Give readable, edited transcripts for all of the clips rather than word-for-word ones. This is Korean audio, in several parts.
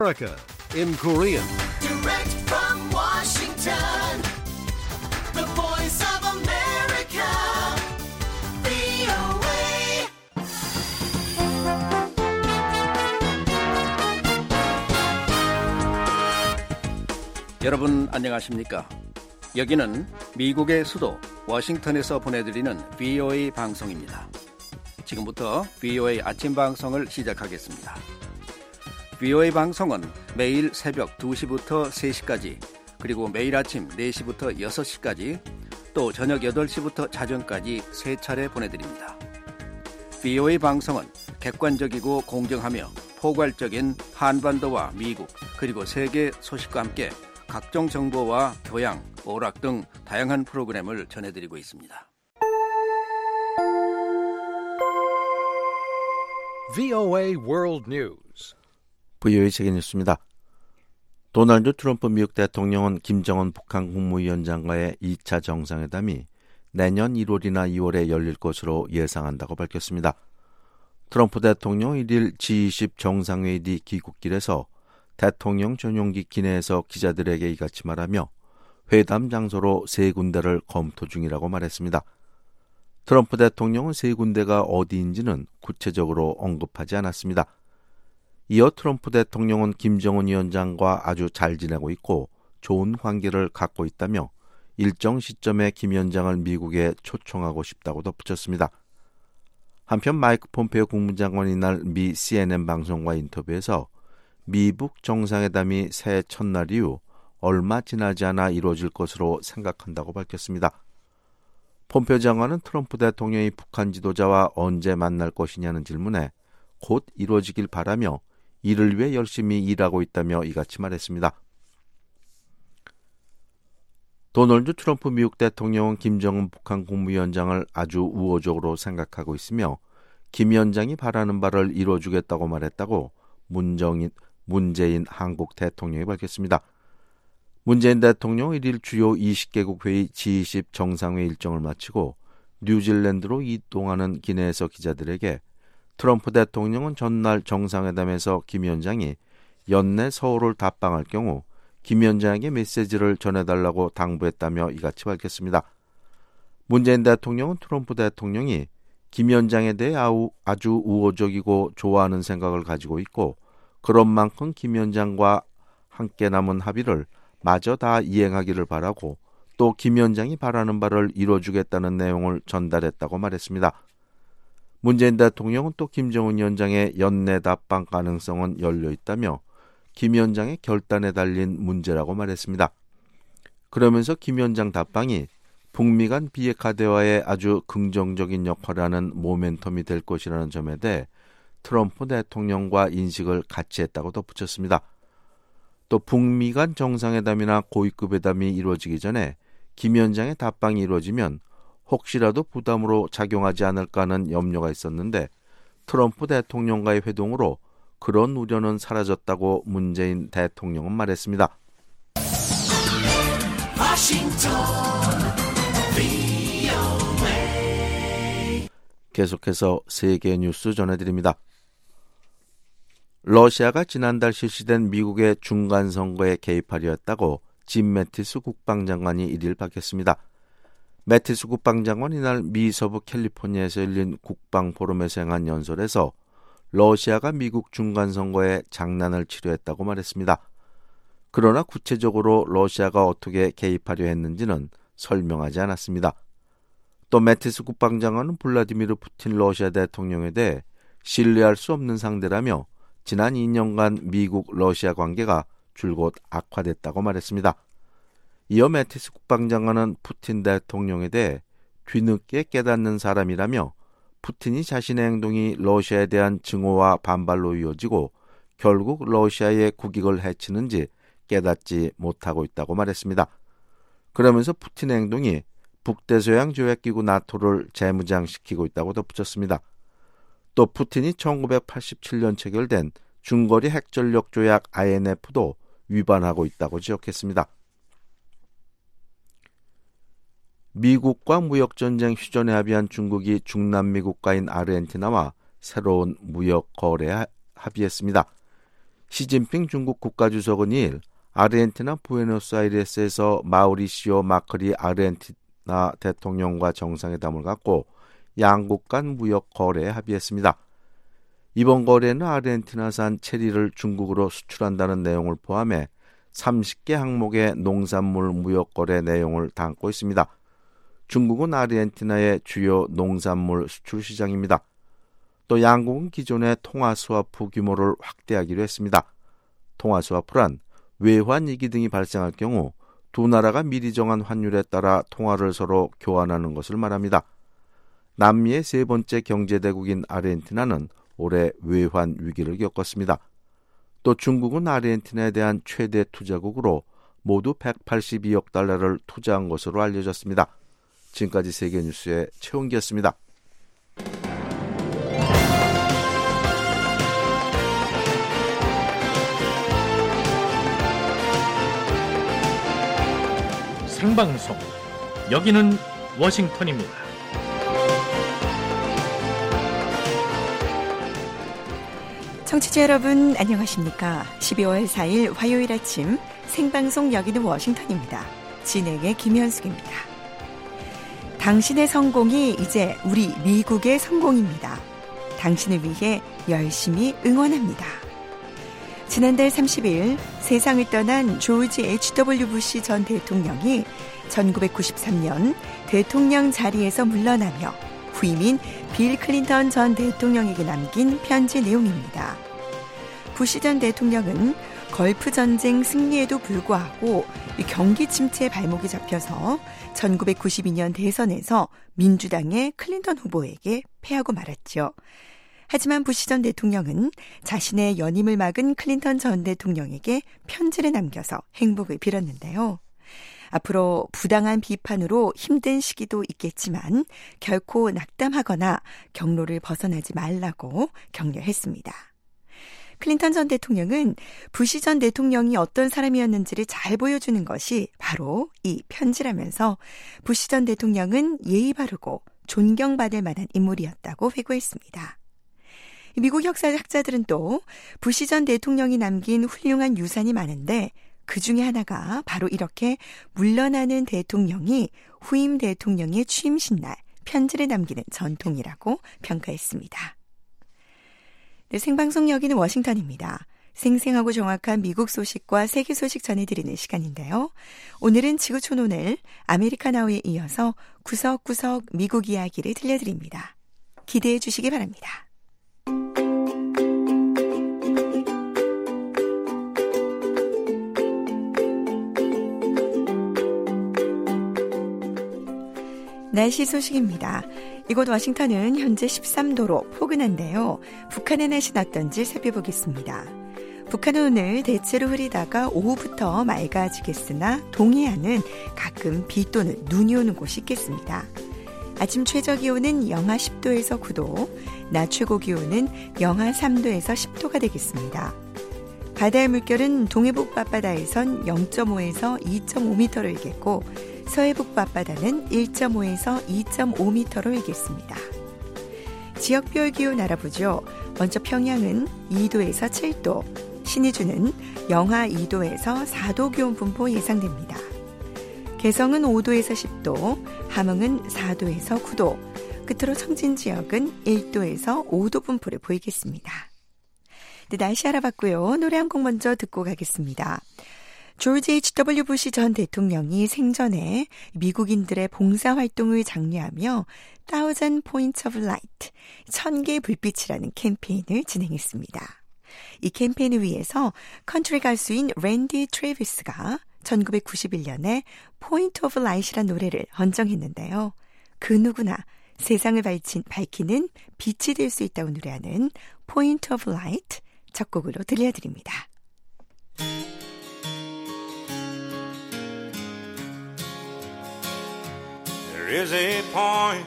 America in Korean. Direct from Washington, the voice of America, VOA. 여러분 안녕하십니까? 여기는 미국의 수도 워싱턴에서 보내드리는 VOA 방송입니다. 지금부터 VOA 아침 방송을 시작하겠습니다. VOA 방송은 매일 새벽 2시부터 3시까지, 그리고 매일 아침 4시부터 6시까지, 또 저녁 8시부터 자정까지 3차례 보내드립니다. VOA 방송은 객관적이고 공정하며 포괄적인 한반도와 미국, 그리고 세계 소식과 함께 각종 정보와 교양, 오락 등 다양한 프로그램을 전해드리고 있습니다. VOA World News. VOA 세계 뉴스입니다. 도널드 트럼프 미국 대통령은 김정은 북한 국무위원장과의 2차 정상회담이 내년 1월이나 2월에 열릴 것으로 예상한다고 밝혔습니다. 트럼프 대통령 1일 G20 정상회의 뒤 귀국길에서 대통령 전용기 기내에서 기자들에게 이같이 말하며 회담 장소로 3군데를 검토 중이라고 말했습니다. 트럼프 대통령은 3군데가 어디인지는 구체적으로 언급하지 않았습니다. 이어 트럼프 대통령은 김정은 위원장과 아주 잘 지내고 있고 좋은 관계를 갖고 있다며 일정 시점에 김 위원장을 미국에 초청하고 싶다고 덧붙였습니다. 한편 마이크 폼페이오 국무장관이 이날 미 CNN 방송과 인터뷰에서 미북 정상회담이 새해 첫날 이후 얼마 지나지 않아 이루어질 것으로 생각한다고 밝혔습니다. 폼페이오 장관은 트럼프 대통령이 북한 지도자와 언제 만날 것이냐는 질문에 곧 이루어지길 바라며 이를 위해 열심히 일하고 있다며 이같이 말했습니다. 도널드 트럼프 미국 대통령은 김정은 북한 국무위원장을 아주 우호적으로 생각하고 있으며 김 위원장이 바라는 바를 이뤄주겠다고 말했다고 문재인 한국 대통령이 밝혔습니다. 문재인 대통령은 1일 주요 20개국 회의 G20 정상회의 일정을 마치고 뉴질랜드로 이동하는 기내에서 기자들에게 트럼프 대통령은 전날 정상회담에서 김 위원장이 연내 서울을 답방할 경우 김 위원장에게 메시지를 전해달라고 당부했다며 이같이 밝혔습니다. 문재인 대통령은 트럼프 대통령이 김 위원장에 대해 아주 우호적이고 좋아하는 생각을 가지고 있고 그런 만큼 김 위원장과 함께 남은 합의를 마저 다 이행하기를 바라고 또 김 위원장이 바라는 바를 이뤄주겠다는 내용을 전달했다고 말했습니다. 문재인 대통령은 또 김정은 위원장의 연내 답방 가능성은 열려있다며 김 위원장의 결단에 달린 문제라고 말했습니다. 그러면서 김 위원장 답방이 북미 간 비핵화 대화에 아주 긍정적인 역할을 하는 모멘텀이 될 것이라는 점에 대해 트럼프 대통령과 인식을 같이 했다고 덧붙였습니다. 또 북미 간 정상회담이나 고위급 회담이 이루어지기 전에 김 위원장의 답방이 이루어지면 혹시라도 부담으로 작용하지 않을까 하는 염려가 있었는데 트럼프 대통령과의 회동으로 그런 우려는 사라졌다고 문재인 대통령은 말했습니다. 계속해서 세계 뉴스 전해드립니다. 러시아가 지난달 실시된 미국의 중간선거에 개입하려 했다고 짐 매티스 국방장관이 1일 밝혔습니다. 매티스 국방장관이 이날 미 서부 캘리포니아에서 열린 국방포럼에서 행한 연설에서 러시아가 미국 중간선거에 장난을 치려 했다고 말했습니다. 그러나 구체적으로 러시아가 어떻게 개입하려 했는지는 설명하지 않았습니다. 또 매티스 국방장관은 블라디미르 푸틴 러시아 대통령에 대해 신뢰할 수 없는 상대라며 지난 2년간 미국 러시아 관계가 줄곧 악화됐다고 말했습니다. 이어 매티스 국방장관은 푸틴 대통령에 대해 뒤늦게 깨닫는 사람이라며 푸틴이 자신의 행동이 러시아에 대한 증오와 반발로 이어지고 결국 러시아의 국익을 해치는지 깨닫지 못하고 있다고 말했습니다. 그러면서 푸틴의 행동이 북대서양 조약기구 나토를 재무장시키고 있다고 덧붙였습니다. 또 푸틴이 1987년 체결된 중거리 핵전력 조약 INF도 위반하고 있다고 지적했습니다. 미국과 무역전쟁 휴전에 합의한 중국이 중남미 국가인 아르헨티나와 새로운 무역 거래에 합의했습니다. 시진핑 중국 국가주석은 2일 아르헨티나 부에노스아이레스에서 마우리시오 마크리 아르헨티나 대통령과 정상회담을 갖고 양국 간 무역 거래에 합의했습니다. 이번 거래는 아르헨티나산 체리를 중국으로 수출한다는 내용을 포함해 30개 항목의 농산물 무역 거래 내용을 담고 있습니다. 중국은 아르헨티나의 주요 농산물 수출 시장입니다. 또 양국은 기존의 통화스와프 규모를 확대하기로 했습니다. 통화스와프란 외환위기 등이 발생할 경우 두 나라가 미리 정한 환율에 따라 통화를 서로 교환하는 것을 말합니다. 남미의 세 번째 경제대국인 아르헨티나는 올해 외환 위기를 겪었습니다. 또 중국은 아르헨티나에 대한 최대 투자국으로 모두 182억 달러를 투자한 것으로 알려졌습니다. 지금까지 세계뉴스의 최홍기였습니다. 생방송 여기는 워싱턴입니다. 청취자 여러분 안녕하십니까? 12월 4일 화요일 아침 생방송 여기는 워싱턴입니다. 진행의 김현숙입니다. 당신의 성공이 이제 우리 미국의 성공입니다. 당신을 위해 열심히 응원합니다. 지난달 30일 세상을 떠난 조지 H.W. 부시 전 대통령이 1993년 대통령 자리에서 물러나며 후임인 빌 클린턴 전 대통령에게 남긴 편지 내용입니다. 부시 전 대통령은 걸프 전쟁 승리에도 불구하고 경기 침체에 발목이 잡혀서 1992년 대선에서 민주당의 클린턴 후보에게 패하고 말았죠. 하지만 부시 전 대통령은 자신의 연임을 막은 클린턴 전 대통령에게 편지를 남겨서 행복을 빌었는데요. 앞으로 부당한 비판으로 힘든 시기도 있겠지만 결코 낙담하거나 경로를 벗어나지 말라고 격려했습니다. 클린턴 전 대통령은 부시 전 대통령이 어떤 사람이었는지를 잘 보여주는 것이 바로 이 편지라면서 부시 전 대통령은 예의 바르고 존경받을 만한 인물이었다고 회고했습니다. 미국 역사학자들은 또 부시 전 대통령이 남긴 훌륭한 유산이 많은데 그 중에 하나가 바로 이렇게 물러나는 대통령이 후임 대통령의 취임식 날 편지를 남기는 전통이라고 평가했습니다. 네, 생방송 여기는 워싱턴입니다. 생생하고 정확한 미국 소식과 세계 소식 전해드리는 시간인데요. 오늘은 지구촌 오늘 아메리카나우에 이어서 구석구석 미국 이야기를 들려드립니다. 기대해 주시기 바랍니다. 날씨 소식입니다. 이곳 워싱턴은 현재 13도로 포근한데요. 북한의 날씨는 어떤지 살펴보겠습니다. 북한은 오늘 대체로 흐리다가 오후부터 맑아지겠으나 동해안은 가끔 비 또는 눈이 오는 곳이 있겠습니다. 아침 최저 기온은 영하 10도에서 9도, 낮 최고 기온은 영하 3도에서 10도가 되겠습니다. 바다의 물결은 동해북부 앞바다에선 0.5에서 2.5m로 일겠고 서해북부 앞바다는 1.5에서 2.5m로 일겠습니다. 지역별 기온 알아보죠. 먼저 평양은 2도에서 7도, 신의주는 영하 2도에서 4도 기온 분포 예상됩니다. 개성은 5도에서 10도, 함흥은 4도에서 9도, 끝으로 청진 지역은 1도에서 5도 분포를 보이겠습니다. 네, 날씨 알아봤고요. 노래 한 곡 먼저 듣고 가겠습니다. 조지 H.W. 부시 전 대통령이 생전에 미국인들의 봉사활동을 장려하며 Thousand Points of Light, 1000개의 불빛이라는 캠페인을 진행했습니다. 이 캠페인을 위해서 컨트리 가수인 랜디 트래비스가 1991년에 Point of Light이란 노래를 헌정했는데요. 그 누구나 세상을 밝히는 빛이 될 수 있다고 노래하는 Point of Light 첫 곡으로 들려드립니다. There is a point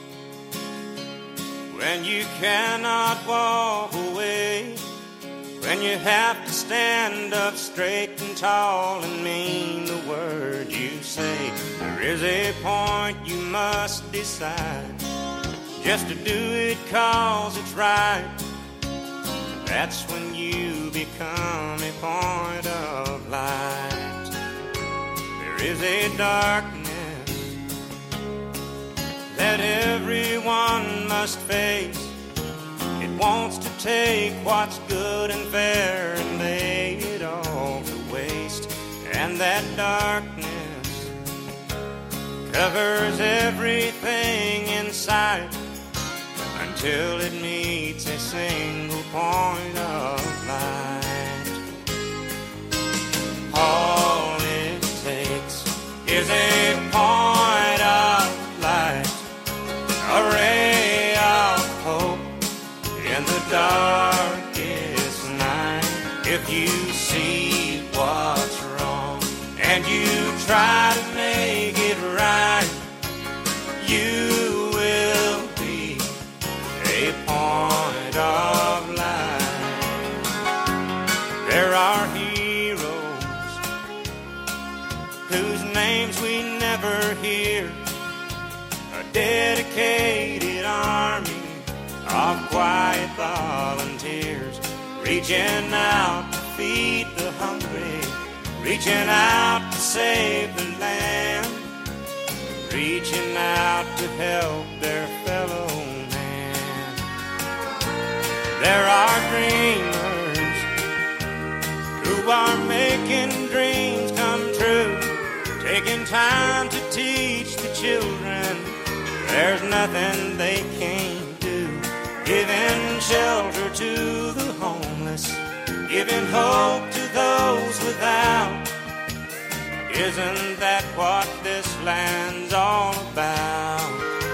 when you cannot walk away, when you have to stand up straight and tall and mean the word you say. There is a point you must decide just to do it 'cause it's right. That's when you become a point of light. There is a darkness that everyone must face. It wants to take what's good and fair and lay it all to waste. And that darkness covers everything in sight until it meets a single point of light. All it takes is a point of light, a ray of hope in the darkest night. If you see what's wrong and you try to make it right, you will be a point of light. There are heroes whose names we never hear, a dedicated army of quiet volunteers, reaching out to feed the hungry, reaching out to save the land, reaching out to help their fellow man. There are dreamers who are making dreams come true, taking time to teach the children there's nothing they can't do, giving shelter to the homeless, giving hope to those without. Isn't that what this land's all about?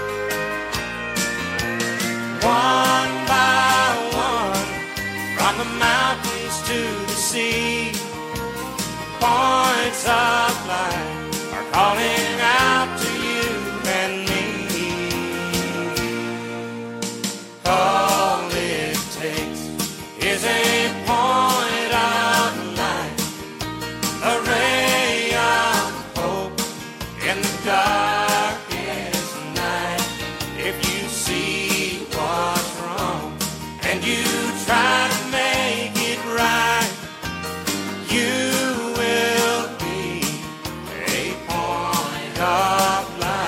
One by one, from the mountains to the sea, points of light are calling out to you and me. All it takes is a point of light, a ray of hope in the darkest night. If you see what's wrong and you try to make it right, you will be a point of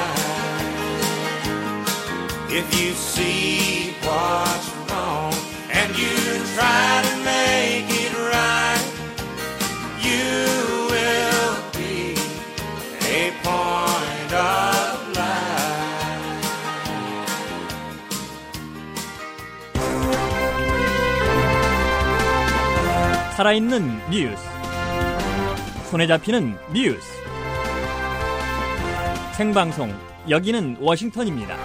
light. If you see what's wrong and you try to make it right, you will be a point of light. 살아있는 뉴스, 손에 잡히는 뉴스, 생방송 여기는 워싱턴입니다.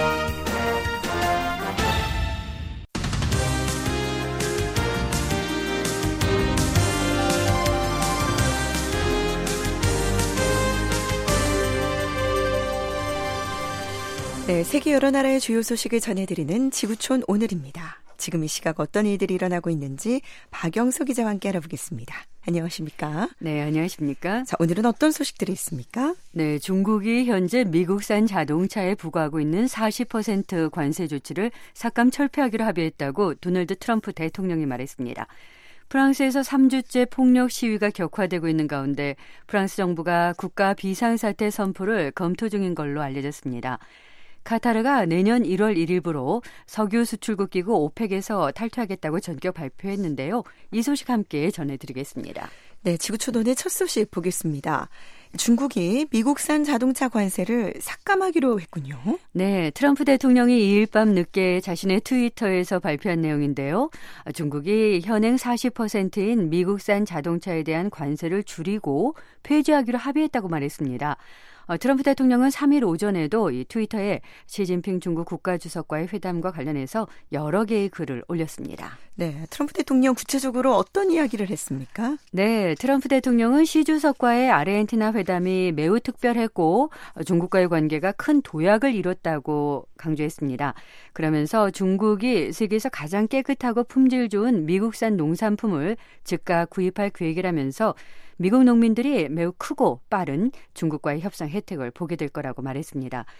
네, 세계 여러 나라의 주요 소식을 전해드리는 지구촌 오늘입니다. 지금 이 시각 어떤 일들이 일어나고 있는지 박영수 기자와 함께 알아보겠습니다. 안녕하십니까? 네, 안녕하십니까? 자, 오늘은 어떤 소식들이 있습니까? 네, 중국이 현재 미국산 자동차에 부과하고 있는 40% 관세 조치를 삭감 철폐하기로 합의했다고 도널드 트럼프 대통령이 말했습니다. 프랑스에서 3주째 폭력 시위가 격화되고 있는 가운데 프랑스 정부가 국가 비상사태 선포를 검토 중인 걸로 알려졌습니다. 카타르가 내년 1월 1일부로 석유 수출국 기구 오펙에서 탈퇴하겠다고 전격 발표했는데요. 이 소식 함께 전해드리겠습니다. 네, 지구촌 오늘 첫 소식 보겠습니다. 중국이 미국산 자동차 관세를 삭감하기로 했군요. 네, 트럼프 대통령이 2일 밤 늦게 자신의 트위터에서 발표한 내용인데요. 중국이 현행 40%인 미국산 자동차에 대한 관세를 줄이고 폐지하기로 합의했다고 말했습니다. 트럼프 대통령은 3일 오전에도 이 트위터에 시진핑 중국 국가주석과의 회담과 관련해서 여러 개의 글을 올렸습니다. 네, 트럼프 대통령 구체적으로 어떤 이야기를 했습니까? 네, 트럼프 대통령은 시 주석과의 아르헨티나 회담이 매우 특별했고 중국과의 관계가 큰 도약을 이뤘다고 강조했습니다. 그러면서 중국이 세계에서 가장 깨끗하고 품질 좋은 미국산 농산품을 즉각 구입할 계획이라면서 미국 농민들이 매우 크고 빠른 중국과의 협상 혜택을 보게 될 거라고 말했습니다.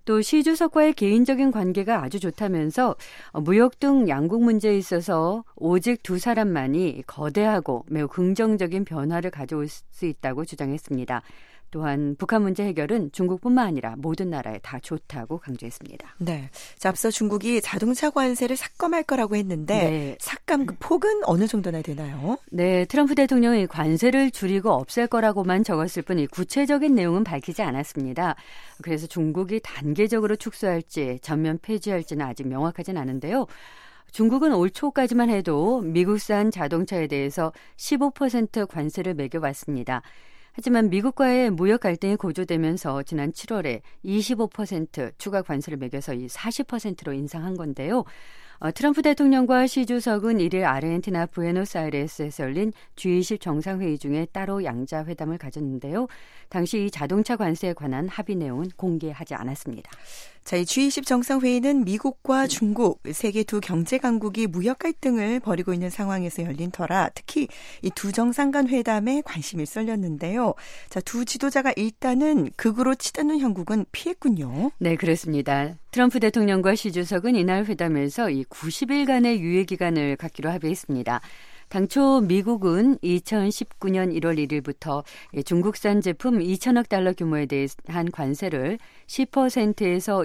또 시 주석과의 개인적인 관계가 아주 좋다면서 무역 등 양국 문제에 있어서 오직 두 사람만이 거대하고 매우 긍정적인 변화를 가져올 수 있다고 주장했습니다. 또한 북한 문제 해결은 중국뿐만 아니라 모든 나라에 다 좋다고 강조했습니다. 네. 자, 앞서 중국이 자동차 관세를 삭감할 거라고 했는데 네. 삭감 그 폭은 어느 정도나 되나요? 네, 트럼프 대통령이 관세를 줄이고 없앨 거라고만 적었을 뿐 구체적인 내용은 밝히지 않았습니다. 그래서 중국이 단계적으로 축소할지 전면 폐지할지는 아직 명확하진 않은데요. 중국은 올 초까지만 해도 미국산 자동차에 대해서 15% 관세를 매겨왔습니다. 하지만 미국과의 무역 갈등이 고조되면서 지난 7월에 25% 추가 관세를 매겨서 이 40%로 인상한 건데요. 트럼프 대통령과 시 주석은 1일 아르헨티나 부에노스아이레스에서 열린 G20 정상회의 중에 따로 양자회담을 가졌는데요. 당시 이 자동차 관세에 관한 합의 내용은 공개하지 않았습니다. 자, 이 G20 정상회의는 미국과 중국, 세계 두 경제 강국이 무역 갈등을 벌이고 있는 상황에서 열린 터라 특히 이 두 정상 간 회담에 관심이 쏠렸는데요. 자, 두 지도자가 일단은 극으로 치닫는 형국은 피했군요. 네, 그렇습니다. 트럼프 대통령과 시 주석은 이날 회담에서 이 90일간의 유예 기간을 갖기로 합의했습니다. 당초 미국은 2019년 1월 1일부터 중국산 제품 2천억 달러 규모에 대한 관세를 10%에서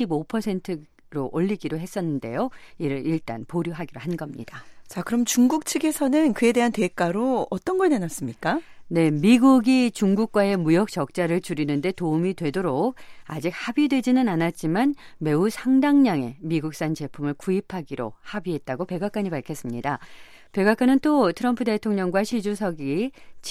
25%로 올리기로 했었는데요. 이를 일단 보류하기로 한 겁니다. 자, 그럼 중국 측에서는 그에 대한 대가로 어떤 걸 내놨습니까? 네, 미국이 중국과의 무역 적자를 줄이는 데 도움이 되도록 아직 합의되지는 않았지만 매우 상당량의 미국산 제품을 구입하기로 합의했다고 백악관이 밝혔습니다. 백악관은 또 트럼프 대통령과 시 주석이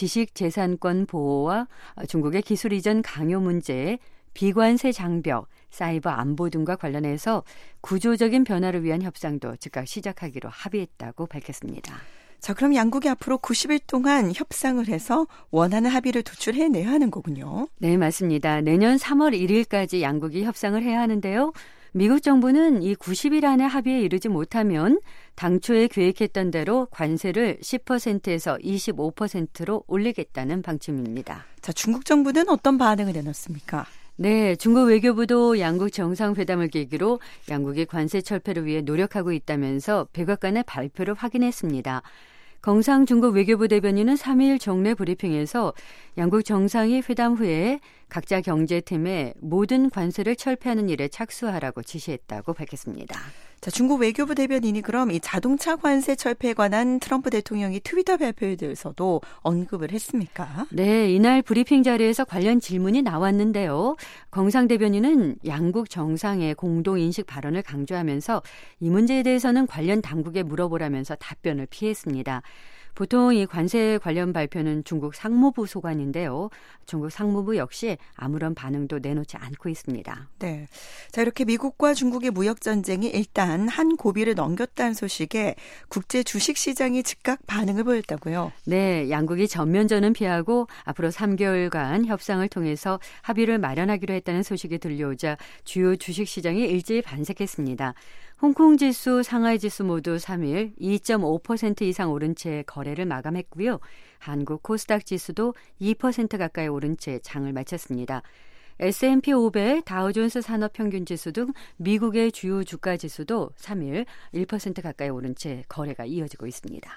지식재산권 보호와 중국의 기술 이전 강요 문제, 비관세 장벽, 사이버 안보 등과 관련해서 구조적인 변화를 위한 협상도 즉각 시작하기로 합의했다고 밝혔습니다. 자, 그럼 양국이 앞으로 90일 동안 협상을 해서 원하는 합의를 도출해내야 하는 거군요. 네, 맞습니다. 내년 3월 1일까지 양국이 협상을 해야 하는데요. 미국 정부는 이 90일 안에 합의에 이르지 못하면 당초에 계획했던 대로 관세를 10%에서 25%로 올리겠다는 방침입니다. 자, 중국 정부는 어떤 반응을 내놨습니까? 네, 중국 외교부도 양국 정상회담을 계기로 양국이 관세 철폐를 위해 노력하고 있다면서 백악관의 발표를 확인했습니다. 경상 중국 외교부 대변인은 3일 정례 브리핑에서 양국 정상이 회담 후에 각자 경제팀에 모든 관세를 철폐하는 일에 착수하라고 지시했다고 밝혔습니다. 자, 중국 외교부 대변인이 그럼 이 자동차 관세 철폐에 관한 트럼프 대통령이 트위터 발표에 대해서도 언급을 했습니까? 네, 이날 브리핑 자리에서 관련 질문이 나왔는데요. 경상 대변인은 양국 정상의 공동인식 발언을 강조하면서 이 문제에 대해서는 관련 당국에 물어보라면서 답변을 피했습니다. 보통 이 관세 관련 발표는 중국 상무부 소관인데요. 중국 상무부 역시 아무런 반응도 내놓지 않고 있습니다. 네. 자, 이렇게 미국과 중국의 무역 전쟁이 일단 한 고비를 넘겼다는 소식에 국제 주식 시장이 즉각 반응을 보였다고요. 네, 양국이 전면전은 피하고 앞으로 3개월간 협상을 통해서 합의를 마련하기로 했다는 소식이 들려오자 주요 주식 시장이 일제히 반색했습니다. 홍콩 지수, 상하이 지수 모두 3일 2.5% 이상 오른 채 거래를 마감했고요. 한국 코스닥 지수도 2% 가까이 오른 채 장을 마쳤습니다. S&P 500, 다우존스 산업평균지수 등 미국의 주요 주가 지수도 3일 1% 가까이 오른 채 거래가 이어지고 있습니다.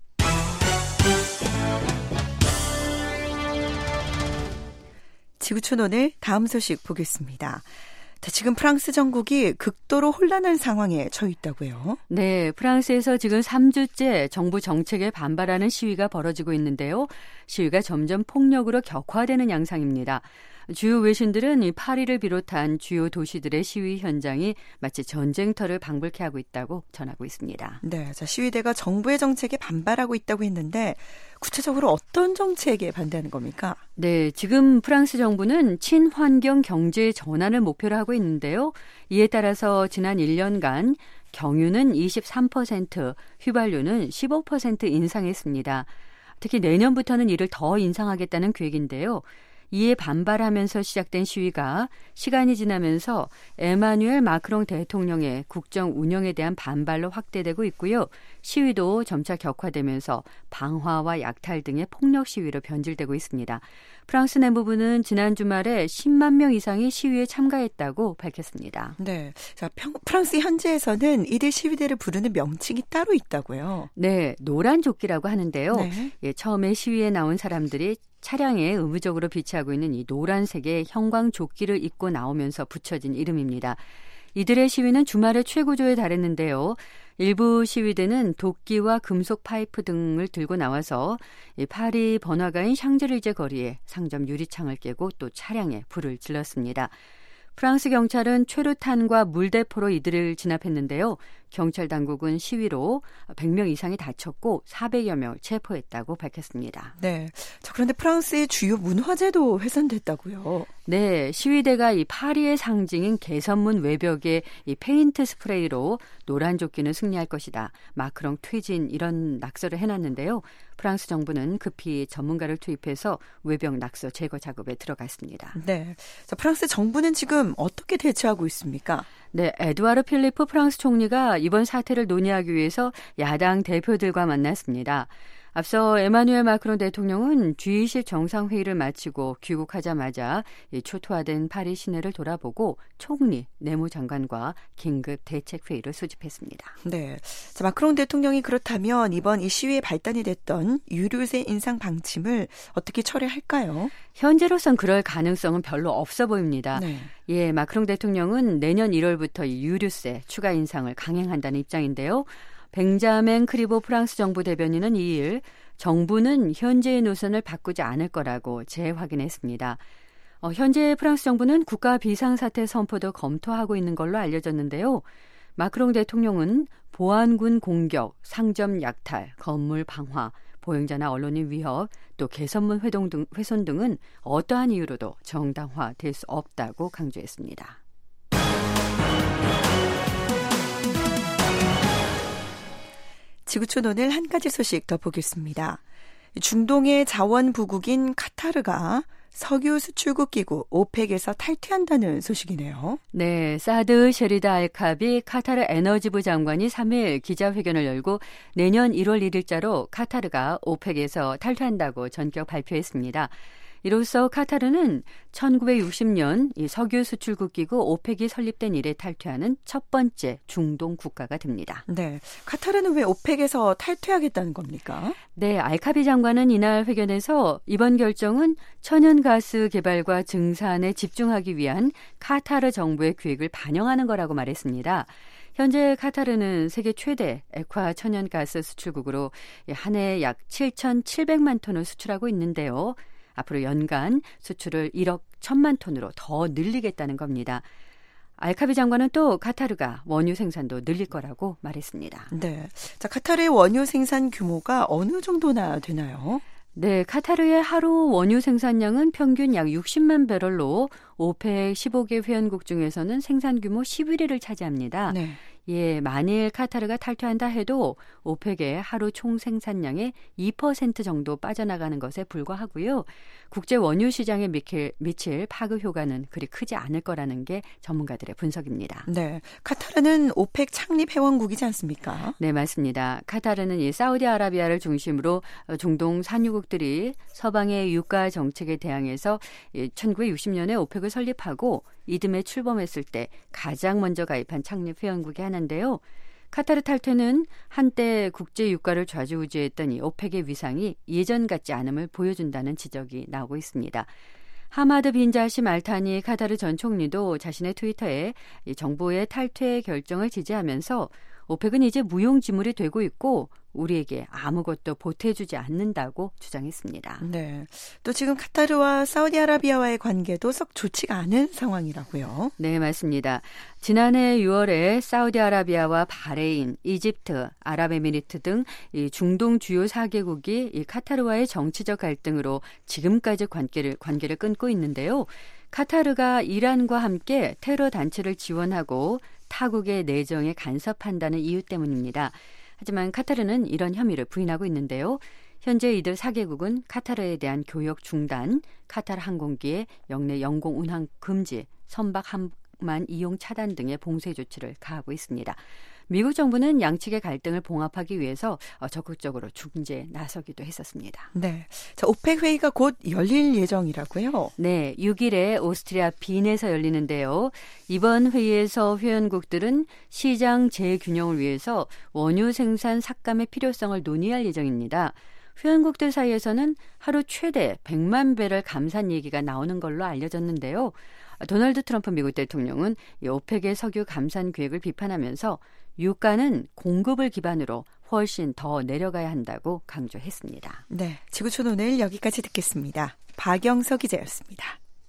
지구촌 오늘 다음 소식 보겠습니다. 자, 지금 프랑스 전국이 극도로 혼란한 상황에 처해 있다고요? 네, 프랑스에서 지금 3주째 정부 정책에 반발하는 시위가 벌어지고 있는데요. 시위가 점점 폭력으로 격화되는 양상입니다. 주요 외신들은 이 파리를 비롯한 주요 도시들의 시위 현장이 마치 전쟁터를 방불케 하고 있다고 전하고 있습니다. 네, 자, 시위대가 정부의 정책에 반발하고 있다고 했는데 구체적으로 어떤 정책에 반대하는 겁니까? 네, 지금 프랑스 정부는 친환경 경제 전환을 목표로 하고 있는데요. 이에 따라서 지난 1년간 경유는 23%, 휘발유는 15% 인상했습니다. 특히 내년부터는 이를 더 인상하겠다는 계획인데요. 이에 반발하면서 시작된 시위가 시간이 지나면서 에마뉴엘 마크롱 대통령의 국정 운영에 대한 반발로 확대되고 있고요. 시위도 점차 격화되면서 방화와 약탈 등의 폭력 시위로 변질되고 있습니다. 프랑스 내무부는 지난 주말에 10만 명 이상이 시위에 참가했다고 밝혔습니다. 네, 자, 프랑스 현지에서는 이들 시위대를 부르는 명칭이 따로 있다고요? 네, 노란 조끼라고 하는데요. 네. 예, 처음에 시위에 나온 사람들이 차량에 의무적으로 비치하고 있는 이 노란색의 형광 조끼를 입고 나오면서 붙여진 이름입니다. 이들의 시위는 주말에 최고조에 달했는데요. 일부 시위대는 도끼와 금속 파이프 등을 들고 나와서 파리 번화가인 샹젤리제 거리에 상점 유리창을 깨고 또 차량에 불을 질렀습니다. 프랑스 경찰은 최루탄과 물대포로 이들을 진압했는데요. 경찰 당국은 시위로 100명 이상이 다쳤고 400여 명을 체포했다고 밝혔습니다. 네. 자, 그런데 프랑스의 주요 문화재도 훼손됐다고요? 네, 시위대가 이 파리의 상징인 개선문 외벽에 이 페인트 스프레이로 노란 조끼는 승리할 것이다. 마크롱 퇴진 이런 낙서를 해놨는데요. 프랑스 정부는 급히 전문가를 투입해서 외벽 낙서 제거 작업에 들어갔습니다. 네. 자, 프랑스 정부는 지금 어떻게 대처하고 있습니까? 네, 에두아르 필리프 프랑스 총리가 이번 사태를 논의하기 위해서 야당 대표들과 만났습니다. 앞서 에마누엘 마크롱 대통령은 G20 정상회의를 마치고 귀국하자마자 초토화된 파리 시내를 돌아보고 총리, 내무장관과 긴급 대책회의를 소집했습니다. 네, 자, 마크롱 대통령이 그렇다면 이번 이 시위에 발단이 됐던 유류세 인상 방침을 어떻게 철회할까요? 현재로선 그럴 가능성은 별로 없어 보입니다. 네. 예, 마크롱 대통령은 내년 1월부터 이 유류세 추가 인상을 강행한다는 입장인데요. 벤자멘 크리보 프랑스 정부 대변인은 2일 정부는 현재의 노선을 바꾸지 않을 거라고 재확인했습니다. 현재 프랑스 정부는 국가 비상사태 선포도 검토하고 있는 걸로 알려졌는데요. 마크롱 대통령은 보안군 공격, 상점 약탈, 건물 방화, 보행자나 언론인 위협, 또 개선문 훼손 등은 어떠한 이유로도 정당화될 수 없다고 강조했습니다. 지구촌 오늘 한 가지 소식 더 보겠습니다. 중동의 자원 부국인 카타르가 석유 수출국 기구 오펙에서 탈퇴한다는 소식이네요. 네, 사드 셰리다 알캅이 카타르 에너지부 장관이 3일 기자회견을 열고 내년 1월 1일자로 카타르가 오펙에서 탈퇴한다고 전격 발표했습니다. 이로써 카타르는 1960년 이 석유 수출국 기구 오펙이 설립된 이래 탈퇴하는 첫 번째 중동 국가가 됩니다. 네, 카타르는 왜 오펙에서 탈퇴하겠다는 겁니까? 네, 알카비 장관은 이날 회견에서 이번 결정은 천연가스 개발과 증산에 집중하기 위한 카타르 정부의 계획을 반영하는 거라고 말했습니다. 현재 카타르는 세계 최대 액화 천연가스 수출국으로 한 해 약 7,700만 톤을 수출하고 있는데요. 앞으로 연간 수출을 1억 1천만 톤으로 더 늘리겠다는 겁니다. 알카비 장관은 또 카타르가 원유 생산도 늘릴 거라고 말했습니다. 네, 자, 카타르의 원유 생산 규모가 어느 정도나 되나요? 네, 카타르의 하루 원유 생산량은 평균 약 60만 배럴로 오펙 15개 회원국 중에서는 생산 규모 11위를 차지합니다. 네. 예, 만일 카타르가 탈퇴한다 해도 오펙의 하루 총 생산량의 2% 정도 빠져나가는 것에 불과하고요. 국제 원유 시장에 미칠 파급 효과는 그리 크지 않을 거라는 게 전문가들의 분석입니다. 네, 카타르는 오펙 창립 회원국이지 않습니까? 네, 맞습니다. 카타르는 이 사우디아라비아를 중심으로 중동 산유국들이 서방의 유가 정책에 대항해서 1960년에 오펙을 설립하고 이듬해 출범했을 때 가장 먼저 가입한 창립 회원국의 하나인데요. 카타르 탈퇴는 한때 국제 유가를 좌지우지했던 이 오펙의 위상이 예전 같지 않음을 보여준다는 지적이 나오고 있습니다. 하마드 빈 자심 알타니 카타르 전 총리도 자신의 트위터에 이 정부의 탈퇴 결정을 지지하면서 오펙은 이제 무용지물이 되고 있고 우리에게 아무것도 보태주지 않는다고 주장했습니다. 네, 또 지금 카타르와 사우디아라비아와의 관계도 썩 좋지가 않은 상황이라고요. 네, 맞습니다. 지난해 6월에 사우디아라비아와 바레인, 이집트, 아랍에미리트 등 이 중동 주요 4개국이 이 카타르와의 정치적 갈등으로 지금까지 관계를 끊고 있는데요. 카타르가 이란과 함께 테러 단체를 지원하고 타국의 내정에 간섭한다는 이유 때문입니다. 하지만 카타르는 이런 혐의를 부인하고 있는데요. 현재 이들 4개국은 카타르에 대한 교역 중단, 카타르 항공기의 역내 영공 운항 금지, 선박 항만 이용 차단 등의 봉쇄 조치를 가하고 있습니다. 미국 정부는 양측의 갈등을 봉합하기 위해서 적극적으로 중재에 나서기도 했었습니다. 네, 자, 오펙 회의가 곧 열릴 예정이라고요? 네, 6일에 오스트리아 빈에서 열리는데요. 이번 회의에서 회원국들은 시장 재균형을 위해서 원유 생산 삭감의 필요성을 논의할 예정입니다. 회원국들 사이에서는 하루 최대 100만 배럴 감산 얘기가 나오는 걸로 알려졌는데요. 도널드 트럼프 미국 대통령은 이 오펙의 석유 감산 계획을 비판하면서 유가는 공급을 기반으로 훨씬 더 내려가야 한다고 강조했습니다. 네, 지구촌 오늘 여기까지 듣겠습니다. 박영서 기자였습니다.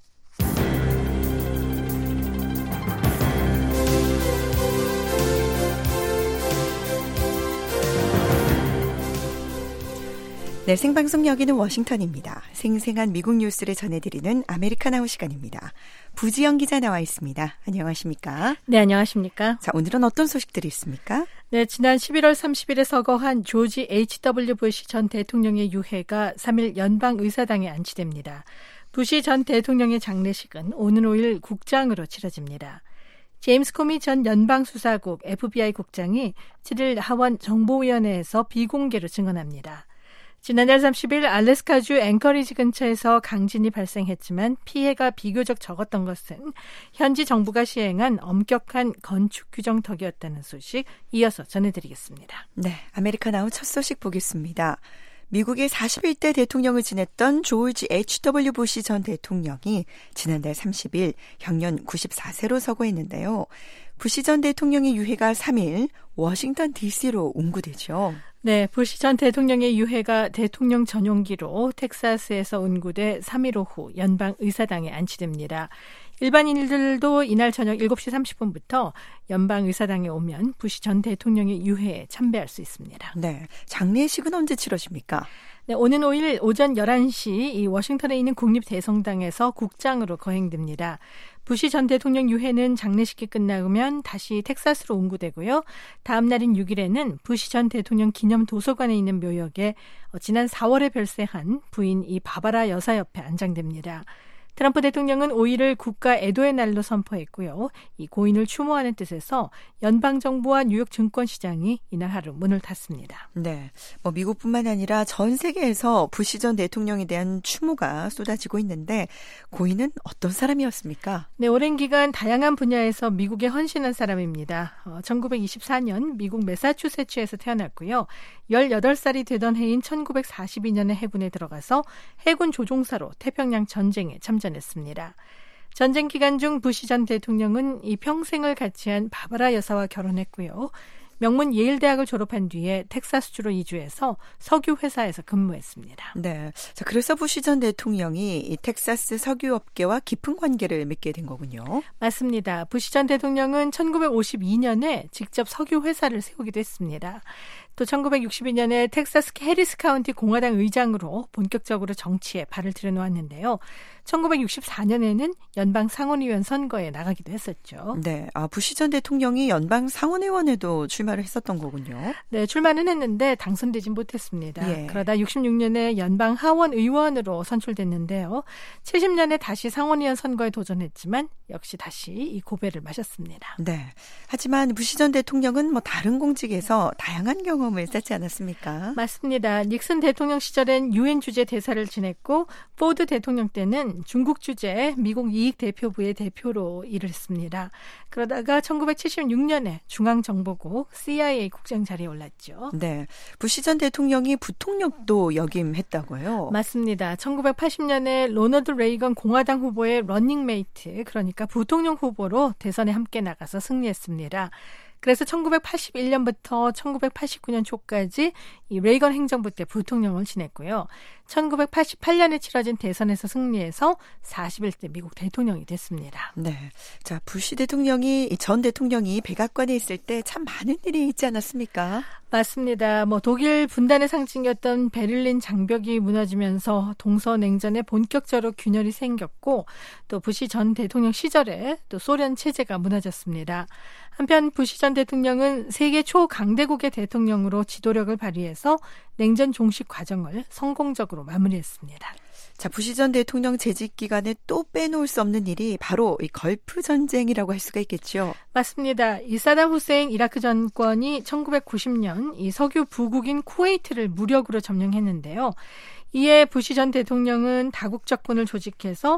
네, 생방송 여기는 워싱턴입니다. 생생한 미국 뉴스를 전해드리는 아메리카나우 시간입니다. 부지영 기자 나와 있습니다. 안녕하십니까? 네, 안녕하십니까? 자, 오늘은 어떤 소식들이 있습니까? 네, 지난 11월 30일에 서거한 조지 H.W. 부시 전 대통령의 유해가 3일 연방의사당에 안치됩니다. 부시 전 대통령의 장례식은 오는 5일 국장으로 치러집니다. 제임스 코미 전 연방수사국 FBI 국장이 7일 하원 정보위원회에서 비공개로 증언합니다. 지난달 30일 알래스카주 앵커리지 근처에서 강진이 발생했지만 피해가 비교적 적었던 것은 현지 정부가 시행한 엄격한 건축 규정 덕이었다는 소식 이어서 전해드리겠습니다. 네, 아메리카나우 첫 소식 보겠습니다. 미국의 41대 대통령을 지냈던 조지 H.W. 부시 전 대통령이 지난달 30일享년 94세로 서거했는데요. 부시 전 대통령의 유해가 3일 워싱턴 DC로 운구되죠. 네, 부시 전 대통령의 유해가 대통령 전용기로 텍사스에서 운구돼 3일 오후 연방의사당에 안치됩니다. 일반인들도 이날 저녁 7시 30분부터 연방의사당에 오면 부시 전 대통령의 유해에 참배할 수 있습니다. 네, 장례식은 언제 치러집니까? 네, 오는 5일 오전 11시 이 워싱턴에 있는 국립대성당에서 국장으로 거행됩니다. 부시 전 대통령 유해는 장례식이 끝나면 다시 텍사스로 운구되고요. 다음 날인 6일에는 부시 전 대통령 기념 도서관에 있는 묘역에 지난 4월에 별세한 부인 이 바바라 여사 옆에 안장됩니다. 트럼프 대통령은 5일을 국가 애도의 날로 선포했고요. 이 고인을 추모하는 뜻에서 연방정부와 뉴욕 증권시장이 이날 하루 문을 닫습니다. 네, 미국뿐만 아니라 전 세계에서 부시 전 대통령에 대한 추모가 쏟아지고 있는데 고인은 어떤 사람이었습니까? 네, 오랜 기간 다양한 분야에서 미국에 헌신한 사람입니다. 1924년 미국 매사추세츠에서 태어났고요. 18살이 되던 해인 1942년에 해군에 들어가서 해군 조종사로 태평양 전쟁에 참전했습니다. 전쟁 기간 중 부시 전 대통령은 이 평생을 같이 한 바바라 여사와 결혼했고요. 명문 예일대학을 졸업한 뒤에 텍사스주로 이주해서 석유 회사에서 근무했습니다. 네, 자, 그래서 부시 전 대통령이 이 텍사스 석유업계와 깊은 관계를 맺게 된 거군요. 맞습니다. 부시 전 대통령은 1952년에 직접 석유 회사를 세우기도 했습니다. 또 1962년에 텍사스 해리스 카운티 공화당 의장으로 본격적으로 정치에 발을 들여놓았는데요. 1964년에는 연방 상원의원 선거에 나가기도 했었죠. 네, 부시 전 대통령이 연방 상원의원에도 출마를 했었던 거군요. 네, 출마는 했는데 당선되진 못했습니다. 예. 그러다 66년에 연방 하원 의원으로 선출됐는데요. 70년에 다시 상원의원 선거에 도전했지만 역시 다시 이 고배를 마셨습니다. 네, 하지만 부시 전 대통령은 다른 공직에서 다양한 경험을 쌓지 않았습니까? 맞습니다. 닉슨 대통령 시절엔 유엔 주재 대사를 지냈고 포드 대통령 때는 중국 주재 미국 이익 대표부의 대표로 일을 했습니다. 그러다가 1976년에 중앙정보국 CIA 국장 자리에 올랐죠. 네, 부시 전 대통령이 부통령도 역임했다고요? 맞습니다. 1980년에 로널드 레이건 공화당 후보의 러닝메이트, 그러니까 부통령 후보로 대선에 함께 나가서 승리했습니다. 그래서 1981년부터 1989년 초까지 이 레이건 행정부 때 부통령을 지냈고요. 1988년에 치러진 대선에서 승리해서 41대 미국 대통령이 됐습니다. 네, 자, 부시 전 대통령이 백악관에 있을 때 참 많은 일이 있지 않았습니까? 맞습니다. 독일 분단의 상징이었던 베를린 장벽이 무너지면서 동서냉전에 본격적으로 균열이 생겼고 또 부시 전 대통령 시절에 또 소련 체제가 무너졌습니다. 한편 부시 전 대통령은 세계 초강대국의 대통령으로 지도력을 발휘해서 냉전 종식 과정을 성공적으로 마무리했습니다. 자, 부시 전 대통령 재직 기간에 또 빼놓을 수 없는 일이 바로 이 걸프 전쟁이라고 할 수가 있겠죠. 맞습니다. 이 사담 후세인 이라크 정권이 1990년 이 석유 부국인 쿠웨이트를 무력으로 점령했는데요. 이에 부시 전 대통령은 다국적군을 조직해서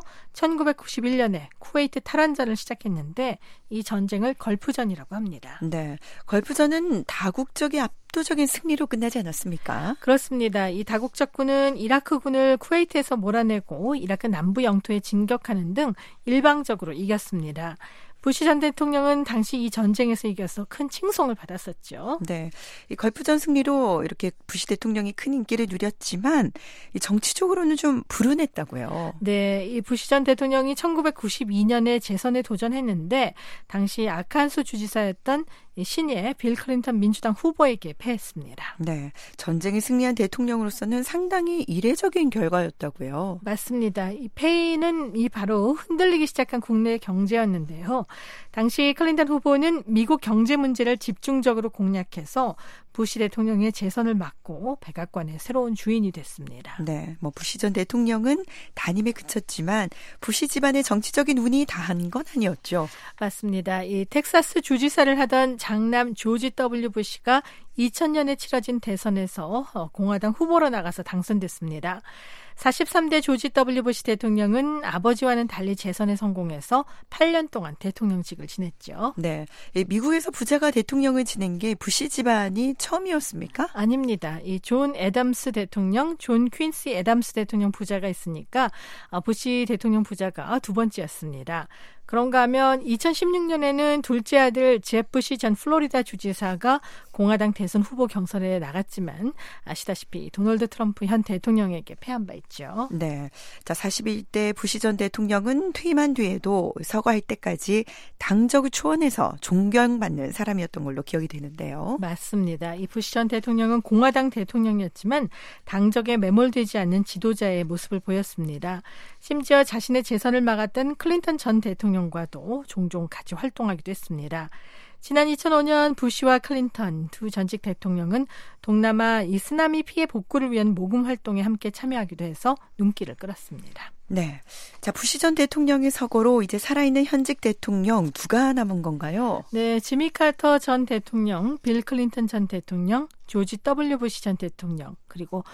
1991년에 쿠웨이트 탈환전을 시작했는데 이 전쟁을 걸프전이라고 합니다. 네, 걸프전은 다국적의 압도적인 승리로 끝나지 않았습니까? 그렇습니다. 이 다국적군은 이라크군을 쿠웨이트에서 몰아내고 이라크 남부 영토에 진격하는 등 일방적으로 이겼습니다. 부시 전 대통령은 당시 이 전쟁에서 이겨서 큰 칭송을 받았었죠. 네, 이 걸프전 승리로 이렇게 부시 대통령이 큰 인기를 누렸지만 이 정치적으로는 좀 불운했다고요. 네, 이 부시 전 대통령이 1992년에 재선에 도전했는데 당시 아칸소 주지사였던 신예 빌 클린턴 민주당 후보에게 패했습니다. 네, 전쟁에 승리한 대통령으로서는 상당히 이례적인 결과였다고요. 맞습니다. 이 패인은 바로 흔들리기 시작한 국내 경제였는데요. 당시 클린턴 후보는 미국 경제 문제를 집중적으로 공략해서 부시 대통령의 재선을 막고 백악관의 새로운 주인이 됐습니다. 네, 부시 전 대통령은 단임에 그쳤지만 부시 집안의 정치적인 운이 다한 건 아니었죠. 맞습니다. 이 텍사스 주지사를 하던 장남 조지 W. 부시가 2000년에 치러진 대선에서 공화당 후보로 나가서 당선됐습니다. 43대 조지 W. 부시 대통령은 아버지와는 달리 재선에 성공해서 8년 동안 대통령직을 지냈죠. 네, 미국에서 부자가 대통령을 지낸 게 부시 집안이 처음이었습니까? 아닙니다. 이 존 애덤스 대통령, 존 퀸시 애덤스 대통령 부자가 있으니까 부시 대통령 부자가 두 번째였습니다. 그런가 하면 2016년에는 둘째 아들 제프 부시 전 플로리다 주지사가 공화당 대선 후보 경선에 나갔지만 아시다시피 도널드 트럼프 현 대통령에게 패한 바 있죠. 네, 자 41대 부시 전 대통령은 퇴임한 뒤에도 서거할 때까지 당적을 초원해서 존경받는 사람이었던 걸로 기억이 되는데요. 맞습니다. 이 부시 전 대통령은 공화당 대통령이었지만 당적에 매몰되지 않는 지도자의 모습을 보였습니다. 심지어 자신의 재선을 막았던 클린턴 전 대통령과도 종종 같이 활동하기도 했습니다. 지난 2005년 부시와 클린턴 두 전직 대통령은 동남아 이 쓰나미 피해 복구를 위한 모금 활동에 함께 참여하기도 해서 눈길을 끌었습니다. 네, 자 부시 전 대통령의 서거로 이제 살아있는 현직 대통령 누가 남은 건가요? 네, 지미 카터 전 대통령, 빌 클린턴 전 대통령, 조지 W. 부시 전 대통령, 그리고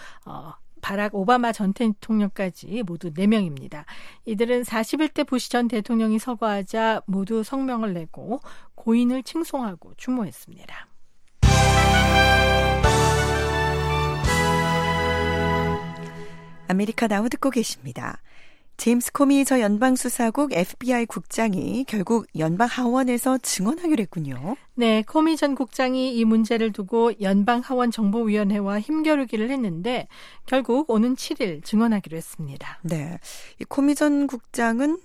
바락 오바마 전 대통령까지 모두 4명입니다. 이들은 41대 부시 전 대통령이 서거하자 모두 성명을 내고 고인을 칭송하고 추모했습니다. 아메리카 나우 듣고 계십니다. 제임스 코미 저 연방수사국 FBI 국장이 결국 연방하원에서 증언하기로 했군요. 네, 코미 전 국장이 이 문제를 두고 연방하원정보위원회와 힘겨루기를 했는데 결국 오는 7일 증언하기로 했습니다. 네, 이 코미 전 국장은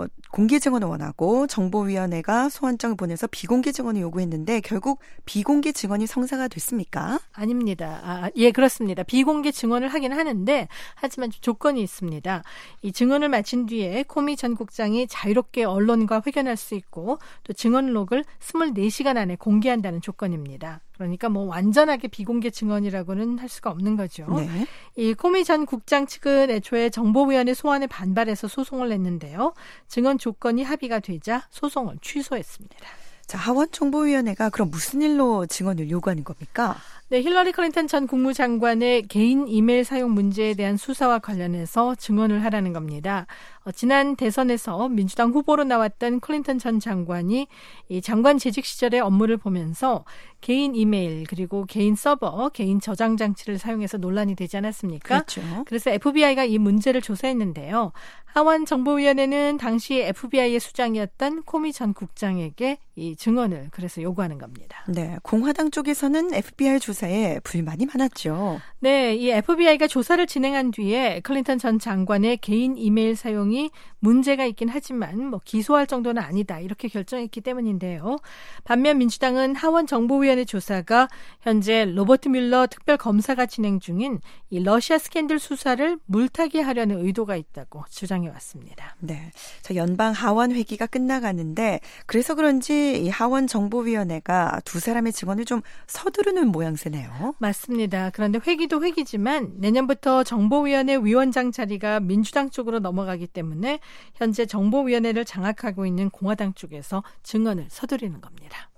공개 증언을 원하고 정보위원회가 소환장을 보내서 비공개 증언을 요구했는데 결국 비공개 증언이 성사가 됐습니까? 아닙니다. 예, 그렇습니다. 비공개 증언을 하긴 하는데 하지만 조건이 있습니다. 이 증언을 마친 뒤에 코미 전 국장이 자유롭게 언론과 회견할 수 있고 또 증언록을 24시간 안에 공개한다는 조건입니다. 그러니까 완전하게 비공개 증언이라고는 할 수가 없는 거죠. 네. 이 코미 전 국장 측은 애초에 정보위원회 소환에 반발해서 소송을 냈는데요. 증언 조건이 합의가 되자 소송을 취소했습니다. 자, 하원 정보위원회가 그럼 무슨 일로 증언을 요구하는 겁니까? 네, 힐러리 클린턴 전 국무장관의 개인 이메일 사용 문제에 대한 수사와 관련해서 증언을 하라는 겁니다. 지난 대선에서 민주당 후보로 나왔던 클린턴 전 장관이 이 장관 재직 시절의 업무를 보면서 개인 이메일 그리고 개인 서버, 개인 저장 장치를 사용해서 논란이 되지 않았습니까? 그렇죠. 그래서 FBI가 이 문제를 조사했는데요. 하원 정보위원회는 당시 FBI의 수장이었던 코미 전 국장에게 이 증언을 그래서 요구하는 겁니다. 네, 공화당 쪽에서는 FBI 조사에 불만이 많았죠. 네, 이 FBI가 조사를 진행한 뒤에 클린턴 전 장관의 개인 이메일 사용이 문제가 있긴 하지만 기소할 정도는 아니다 이렇게 결정했기 때문인데요. 반면 민주당은 하원 정보위원회 조사가 현재 로버트 뮬러 특별검사가 진행 중인 이 러시아 스캔들 수사를 물타기 하려는 의도가 있다고 주장해 왔습니다. 네, 자, 연방 하원 회기가 끝나가는데 그래서 그런지 이 하원 정보위원회가 두 사람의 증언을 좀 서두르는 모양새를 드네요. 맞습니다. 그런데 회기도 회기지만 내년부터 정보위원회 위원장 자리가 민주당 쪽으로 넘어가기 때문에 현재 정보위원회를 장악하고 있는 공화당 쪽에서 증언을 서두르는 겁니다.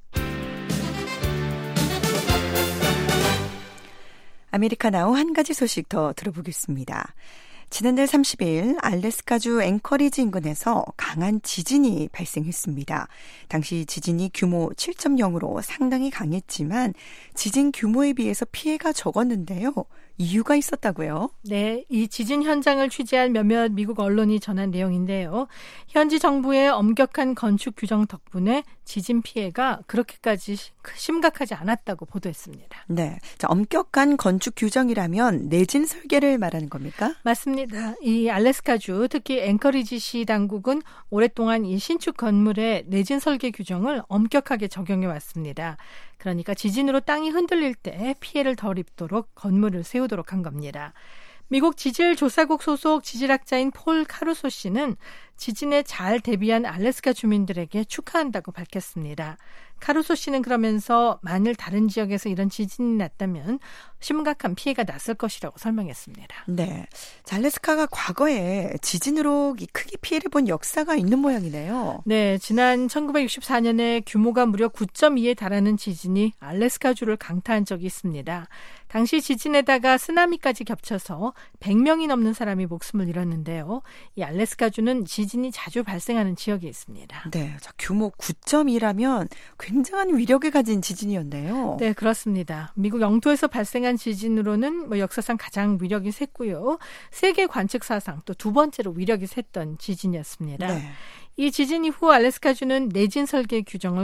아메리카나우 한 가지 소식 더 들어보겠습니다. 지난달 30일 알래스카주 앵커리지 인근에서 강한 지진이 발생했습니다. 당시 지진이 규모 7.0으로 상당히 강했지만 지진 규모에 비해서 피해가 적었는데요. 이유가 있었다고요? 네, 이 지진 현장을 취재한 몇몇 미국 언론이 전한 내용인데요. 현지 정부의 엄격한 건축 규정 덕분에 지진 피해가 그렇게까지 심각하지 않았다고 보도했습니다. 네, 자, 엄격한 건축 규정이라면 내진 설계를 말하는 겁니까? 맞습니다. 이 알래스카주, 특히 앵커리지시 당국은 오랫동안 이 신축 건물의 내진 설계 규정을 엄격하게 적용해 왔습니다. 그러니까 지진으로 땅이 흔들릴 때 피해를 덜 입도록 건물을 세우도록 한 겁니다. 미국 지질조사국 소속 지질학자인 폴 카루소 씨는 지진에 잘 대비한 알래스카 주민들에게 축하한다고 밝혔습니다. 카루소 씨는 그러면서 만일 다른 지역에서 이런 지진이 났다면 심각한 피해가 났을 것이라고 설명했습니다. 네, 알래스카가 과거에 지진으로 크게 피해를 본 역사가 있는 모양이네요. 네, 지난 1964년에 규모가 무려 9.2에 달하는 지진이 알래스카주를 강타한 적이 있습니다. 당시 지진에다가 쓰나미까지 겹쳐서 100명이 넘는 사람이 목숨을 잃었는데요. 이 알래스카주는 지진이 자주 발생하는 지역에 있습니다. 네, 자, 규모 9.2라면 굉장한 위력을 가진 지진이었네요. 네, 그렇습니다. 미국 영토에서 발생한 지진으로는 역사상 가장 위력이 셌고요. 세계 관측사상 또 두 번째로 위력이 셌던 지진이었습니다. 네. 이 지진 이후 알래스카주는 내진 설계 규정을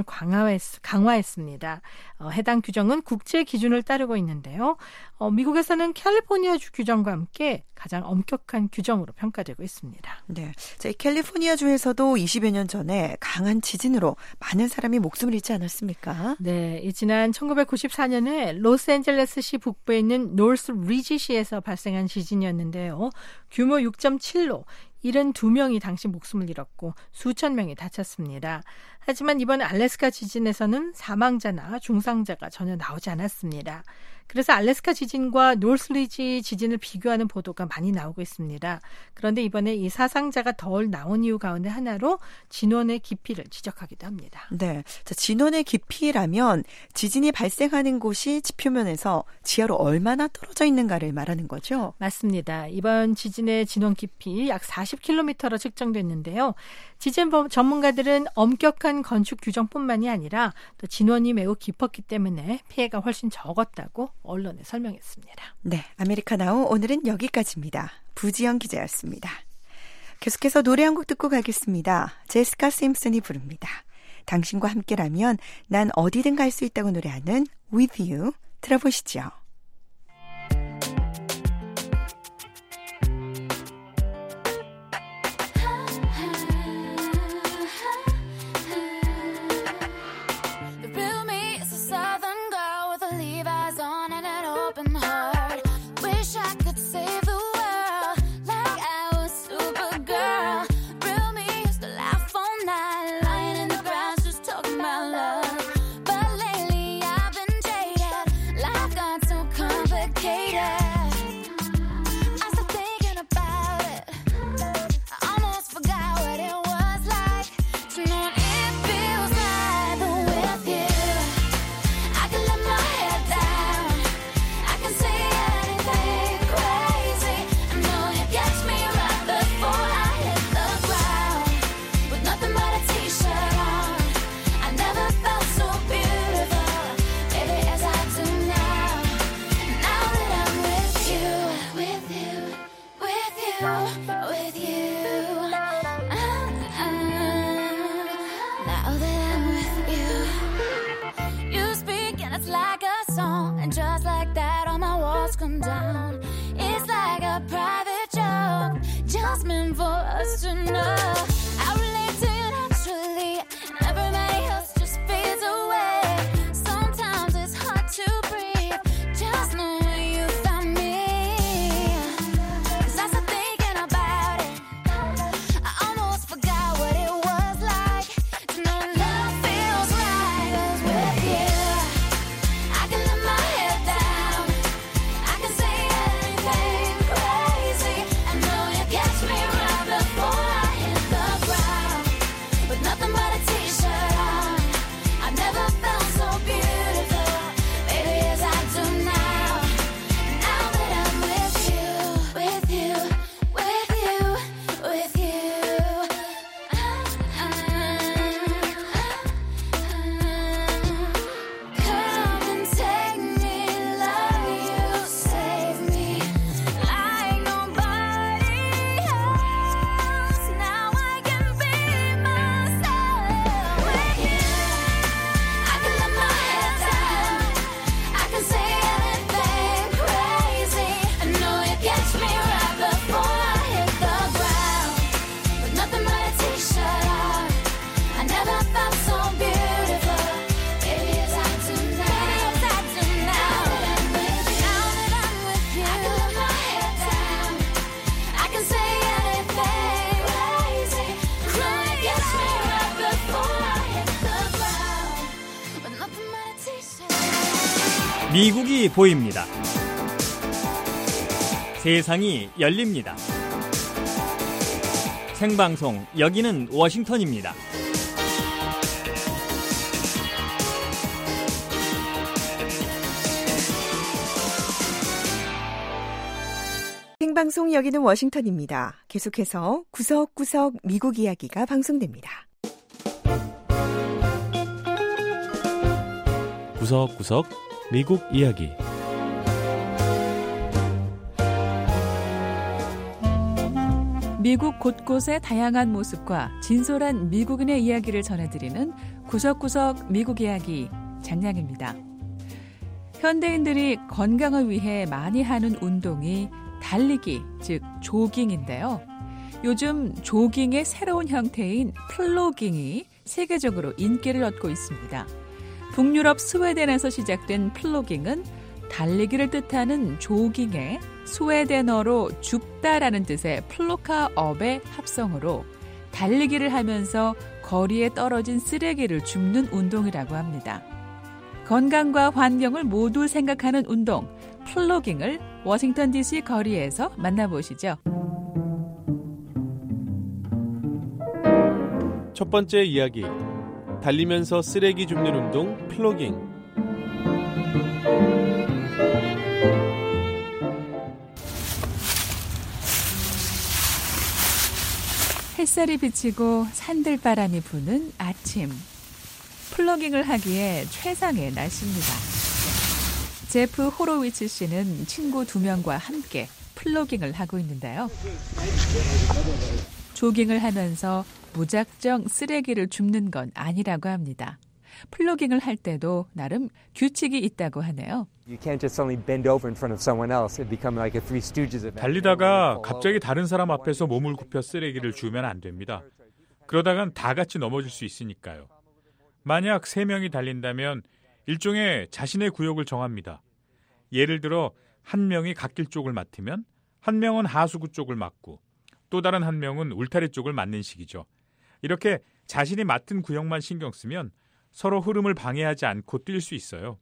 강화했습니다. 해당 규정은 국제 기준을 따르고 있는데요. 미국에서는 캘리포니아주 규정과 함께 가장 엄격한 규정으로 평가되고 있습니다. 네, 자, 캘리포니아주에서도 20여 년 전에 강한 지진으로 많은 사람이 목숨을 잃지 않았습니까? 네, 지난 1994년에 로스앤젤레스시 북부에 있는 노스 리지시에서 발생한 지진이었는데요. 규모 6.7로 72명이 당시 목숨을 잃었고 수천 명이 다쳤습니다. 하지만 이번 알래스카 지진에서는 사망자나 중상자가 전혀 나오지 않았습니다. 그래서 알래스카 지진과 노스리지 지진을 비교하는 보도가 많이 나오고 있습니다. 그런데 이번에 이 사상자가 덜 나온 이유 가운데 하나로 진원의 깊이를 지적하기도 합니다. 네, 자, 진원의 깊이라면 지진이 발생하는 곳이 지표면에서 지하로 얼마나 떨어져 있는가를 말하는 거죠? 맞습니다. 이번 지진의 진원 깊이 약 40km로 측정됐는데요. 지진 전문가들은 엄격한 건축 규정뿐만이 아니라 또 진원이 매우 깊었기 때문에 피해가 훨씬 적었다고 언론에 설명했습니다. 네, 아메리카나우 오늘은 여기까지입니다. 부지영 기자였습니다. 계속해서 노래 한 곡 듣고 가겠습니다. 제시카 심슨이 부릅니다. 당신과 함께라면 난 어디든 갈 수 있다고 노래하는 With You 들어보시죠. come down. It's like a private joke, just meant for us to know. I relate to you naturally, and everybody else just fades away. Sometimes it's hard to breathe, just know when you found me. 'Cause I started thinking about it, I almost forgot what it was like to know love feels right. 'Cause with you, I can let my head 미국이 보입니다. 세상이 열립니다. 생방송 여기는 워싱턴입니다. 생방송 여기는 워싱턴입니다. 계속해서 구석구석 미국 이야기가 방송됩니다. 구석구석 미국 이야기. 미국 곳곳의 다양한 모습과 진솔한 미국인의 이야기를 전해드리는 구석구석 미국 이야기 장량입니다. 현대인들이 건강을 위해 많이 하는 운동이 달리기, 즉 조깅인데요. 요즘 조깅의 새로운 형태인 플로깅이 세계적으로 인기를 얻고 있습니다. 북유럽 스웨덴에서 시작된 플로깅은 달리기를 뜻하는 조깅에 스웨덴어로 줍다라는 뜻의 플로카업의 합성어로 달리기를 하면서 거리에 떨어진 쓰레기를 줍는 운동이라고 합니다. 건강과 환경을 모두 생각하는 운동, 플로깅을 워싱턴 DC 거리에서 만나보시죠. 첫 번째 이야기. 달리면서 쓰레기 줍는 운동 플로깅. 햇살이 비치고 산들바람이 부는 아침. 플로깅을 하기에 최상의 날씨입니다. 제프 호로위츠 씨는 친구 2명과 함께 플로깅을 하고 있는데요. 조깅을 하면서 무작정 쓰레기를 줍는 건 아니라고 합니다. 플로깅을 할 때도 나름 규칙이 있다고 하네요. 달리다가 갑자기 다른 사람 앞에서 몸을 굽혀 쓰레기를 주면 안 됩니다. 그러다간 다 같이 넘어질 수 있으니까요. 만약 3명이 달린다면 일종의 자신의 구역을 정합니다. 예를 들어 한 명이 갓길 쪽을 맡으면 한 명은 하수구 쪽을 맡고 또 다른 한 명은 울타리 쪽을 맡는 식이죠. 이렇게 자신이 맡은 구역만 신경 쓰면 서로 흐름을 방해하지 않고 뛸 수 있어요.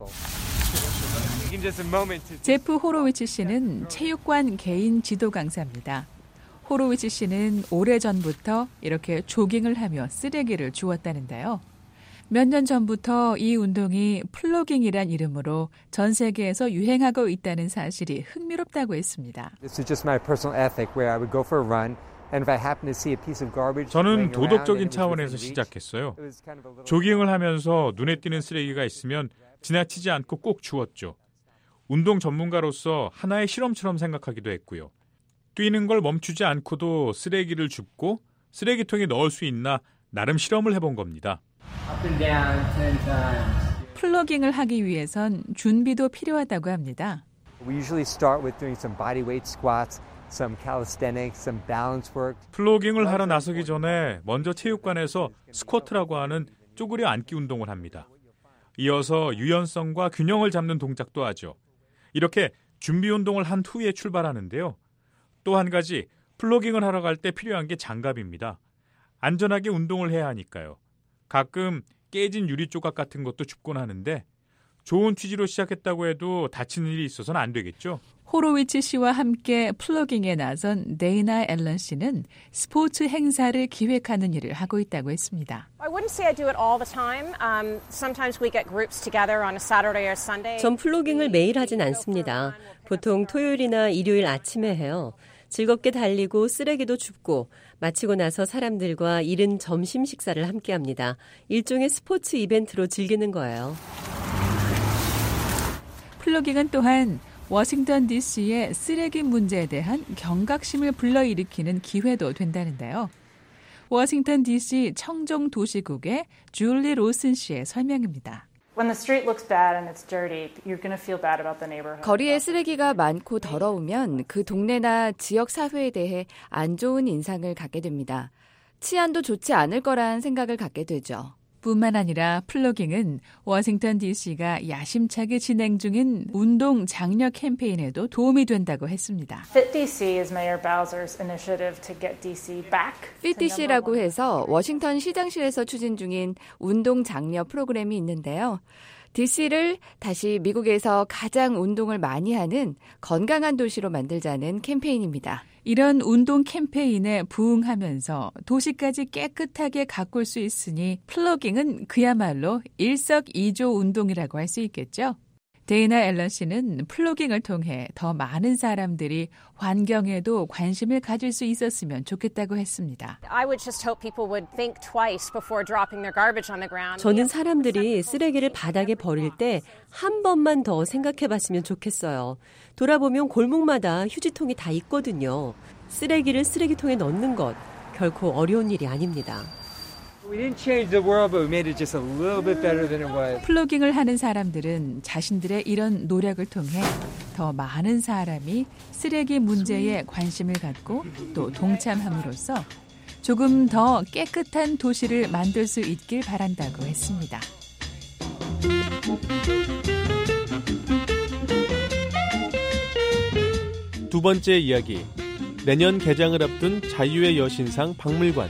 제프 호로위츠 씨는 체육관 개인 지도 강사입니다. 호로위츠 씨는 오래전부터 이렇게 조깅을 하며 쓰레기를 주웠다는데요. 몇 년 전부터 이 운동이 플로깅이란 이름으로 전 세계에서 유행하고 있다는 사실이 흥미롭다고 했습니다. 저는 도덕적인 차원에서 시작했어요. 조깅을 하면서 눈에 띄는 쓰레기가 있으면 지나치지 않고 꼭 주웠죠. 운동 전문가로서 하나의 실험처럼 생각하기도 했고요. 뛰는 걸 멈추지 않고도 쓰레기를 줍고 쓰레기통에 넣을 수 있나 나름 실험을 해본 겁니다. 플로깅을 하기 위해선 준비도 필요하다고 합니다. 플로깅을 하러 나서기 전에 먼저 체육관에서 스쿼트라고 하는 쪼그려 앉기 운동을 합니다. 이어서 유연성과 균형을 잡는 동작도 하죠. 이렇게 준비 운동을 한 후에 출발하는데요. 또 한 가지 플로깅을 하러 갈 때 필요한 게 장갑입니다. 안전하게 운동을 해야 하니까요. 가끔 깨진 유리 조각 같은 것도 줍곤 하는데 좋은 취지로 시작했다고 해도 다치는 일이 있어서는 안 되겠죠. 호로위츠 씨와 함께 플로깅에 나선 데이나 앨런 씨는 스포츠 행사를 기획하는 일을 하고 있다고 했습니다. 전 플로깅을 매일 하진 않습니다. 보통 토요일이나 일요일 아침에 해요. 즐겁게 달리고 쓰레기도 줍고 마치고 나서 사람들과 이른 점심 식사를 함께합니다. 일종의 스포츠 이벤트로 즐기는 거예요. 플로깅은 또한 워싱턴 DC의 쓰레기 문제에 대한 경각심을 불러일으키는 기회도 된다는데요. 워싱턴 DC 청정도시국의 줄리 로슨 씨의 설명입니다. 거리에 쓰레기가 많고 더러우면 그 동네나 지역 사회에 대해 안 좋은 인상을 갖게 됩니다. 치안도 좋지 않을 거란 생각을 갖게 되죠. 뿐만 아니라 플로깅은 워싱턴 DC가 야심차게 진행 중인 운동 장려 캠페인에도 도움이 된다고 했습니다. FitDC라고 해서 워싱턴 시장실에서 추진 중인 운동 장려 프로그램이 있는데요. DC를 다시 미국에서 가장 운동을 많이 하는 건강한 도시로 만들자는 캠페인입니다. 이런 운동 캠페인에 부응하면서 도시까지 깨끗하게 가꿀 수 있으니 플로깅은 그야말로 일석이조 운동이라고 할 수 있겠죠. 데이나 앨런 씨는 플로깅을 통해 더 많은 사람들이 환경에도 관심을 가질 수 있었으면 좋겠다고 했습니다. 저는 사람들이 쓰레기를 바닥에 버릴 때 한 번만 더 생각해 봤으면 좋겠어요. 돌아보면 골목마다 휴지통이 다 있거든요. 쓰레기를 쓰레기통에 넣는 것 결코 어려운 일이 아닙니다. 플로깅을 하는 사람들은 자신들의 이런 노력을 통해 더 많은 사람이 쓰레기 문제에 관심을 갖고 또 동참함으로써 조금 더 깨끗한 도시를 만들 수 있길 바란다고 했습니다. 두 번째 이야기, 내년 개장을 앞둔 자유의 여신상 박물관.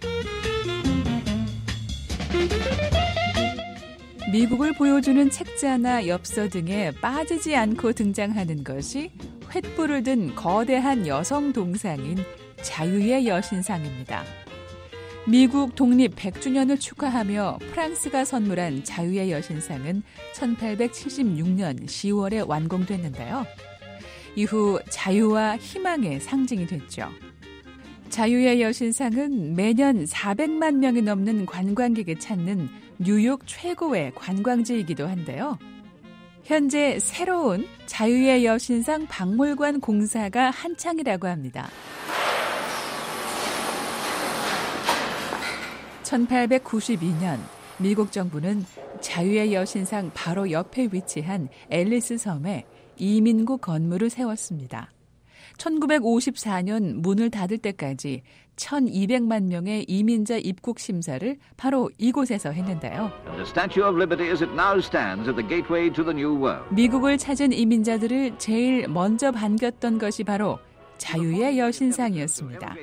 미국을 보여주는 책자나 엽서 등에 빠지지 않고 등장하는 것이 횃불을 든 거대한 여성 동상인 자유의 여신상입니다. 미국 독립 100주년을 축하하며 프랑스가 선물한 자유의 여신상은 1876년 10월에 완공됐는데요. 이후 자유와 희망의 상징이 됐죠. 자유의 여신상은 매년 400만 명이 넘는 관광객이 찾는 뉴욕 최고의 관광지이기도 한데요. 현재 새로운 자유의 여신상 박물관 공사가 한창이라고 합니다. 1892년 미국 정부는 자유의 여신상 바로 옆에 위치한 앨리스 섬에 이민국 건물을 세웠습니다. 1954년 문을 닫을 때까지 1200만 명의 이민자 입국 심사를 바로 이곳에서 했는데요. 미국을 찾은 이민자들을 제일 먼저 반겼던 것이 바로 자유의 여신상이었습니다.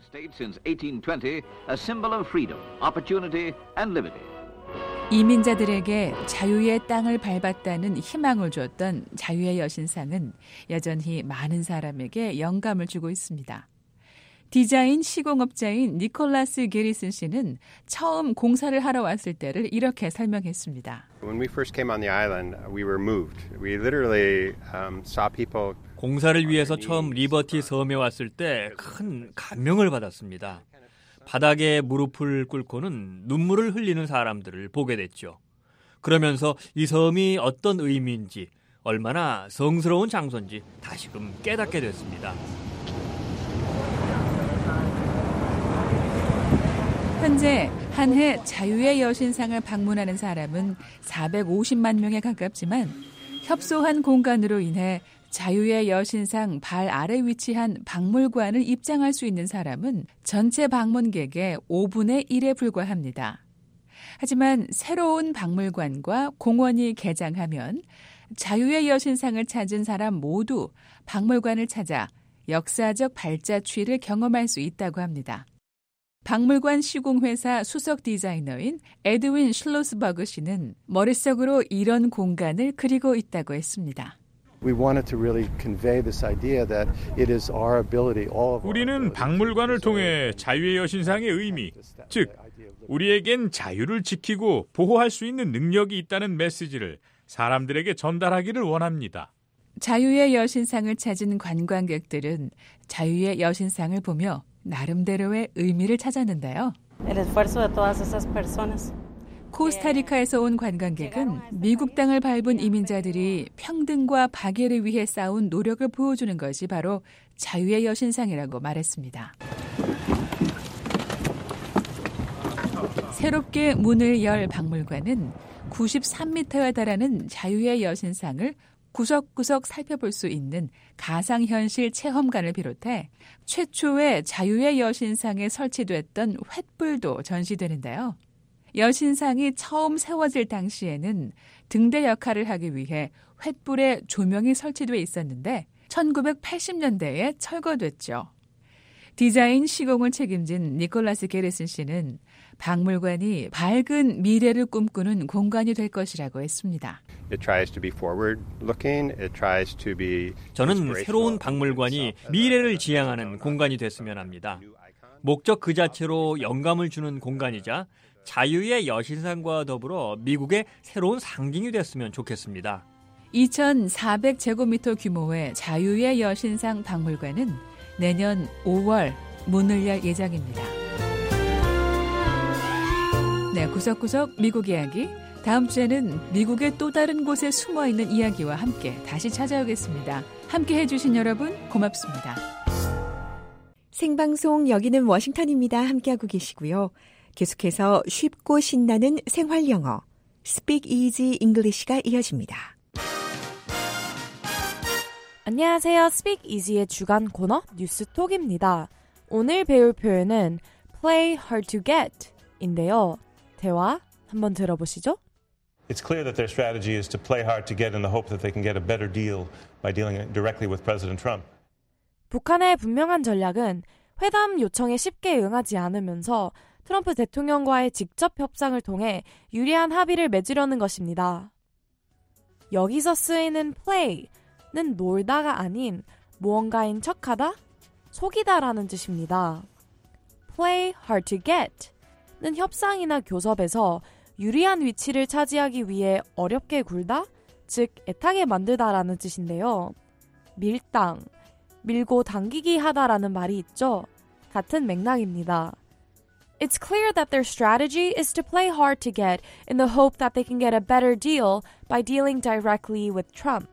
이민자들에게 자유의 땅을 밟았다는 희망을 주었던 자유의 여신상은 여전히 많은 사람에게 영감을 주고 있습니다. 디자인 시공업자인 니콜라스 게리슨 씨는 처음 공사를 하러 왔을 때를 이렇게 설명했습니다. When we first came on the island, we were moved. We literally saw people. 공사를 위해서 처음 리버티 섬에 왔을 때 큰 감명을 받았습니다. 바닥에 무릎을 꿇고는 눈물을 흘리는 사람들을 보게 됐죠. 그러면서 이 섬이 어떤 의미인지, 얼마나 성스러운 장소인지 다시금 깨닫게 됐습니다. 현재 한 해 자유의 여신상을 방문하는 사람은 450만 명에 가깝지만 협소한 공간으로 인해 자유의 여신상 발 아래 위치한 박물관을 입장할 수 있는 사람은 전체 방문객의 5분의 1에 불과합니다. 하지만 새로운 박물관과 공원이 개장하면 자유의 여신상을 찾은 사람 모두 박물관을 찾아 역사적 발자취를 경험할 수 있다고 합니다. 박물관 시공회사 수석 디자이너인 에드윈 슐로스버그 씨는 머릿속으로 이런 공간을 그리고 있다고 했습니다. 우리는 박물관을 통해 자유의 여신상의 의미, 즉 우리에겐 자유를 지키고 보호할 수 있는 능력이 있다는 메시지를 사람들에게 전달하기를 원합니다. 자유의 여신상을 찾은 관광객들은 자유의 여신상을 보며 나름대로의 의미를 찾았는데요. 코스타리카에서 온 관광객은 미국 땅을 밟은 이민자들이 평등과 박애를 위해 싸운 노력을 보여주는 것이 바로 자유의 여신상이라고 말했습니다. 새롭게 문을 열 박물관은 93m에 달하는 자유의 여신상을 구석구석 살펴볼 수 있는 가상현실 체험관을 비롯해 최초의 자유의 여신상에 설치됐던 횃불도 전시되는데요. 여신상이 처음 세워질 당시에는 등대 역할을 하기 위해 횃불에 조명이 설치돼 있었는데 1980년대에 철거됐죠. 디자인 시공을 책임진 니콜라스 게르슨 씨는 박물관이 밝은 미래를 꿈꾸는 공간이 될 것이라고 했습니다. 저는 새로운 박물관이 미래를 지향하는 공간이 됐으면 합니다. 목적 그 자체로 영감을 주는 공간이자 자유의 여신상과 더불어 미국의 새로운 상징이 됐으면 좋겠습니다. 2,400제곱미터 규모의 자유의 여신상 박물관은 내년 5월 문을 열 예정입니다. 네, 구석구석 미국 이야기. 다음 주에는 미국의 또 다른 곳에 숨어있는 이야기와 함께 다시 찾아오겠습니다. 함께 해주신 여러분 고맙습니다. 생방송 여기는 워싱턴입니다. 함께하고 계시고요. 계속해서 쉽고 신나는 생활 영어 Speak Easy English가 이어집니다. 안녕하세요. Speak Easy의 주간 코너 뉴스톡입니다. 오늘 배울 표현은 play hard to get 인데요. 대화 한번 들어보시죠. It's clear that their strategy is to play hard to get in the hope that they can get a better deal by dealing directly with President Trump. 북한의 분명한 전략은 회담 요청에 쉽게 응하지 않으면서 트럼프 대통령과의 직접 협상을 통해 유리한 합의를 맺으려는 것입니다. 여기서 쓰이는 play는 놀다가 아닌 무언가인 척하다, 속이다라는 뜻입니다. play hard to get는 협상이나 교섭에서 유리한 위치를 차지하기 위해 어렵게 굴다, 즉 애타게 만들다라는 뜻인데요. 밀당, 밀고 당기기 하다라는 말이 있죠. 같은 맥락입니다. It's clear that their strategy is to play hard to get in the hope that they can get a better deal by dealing directly with Trump.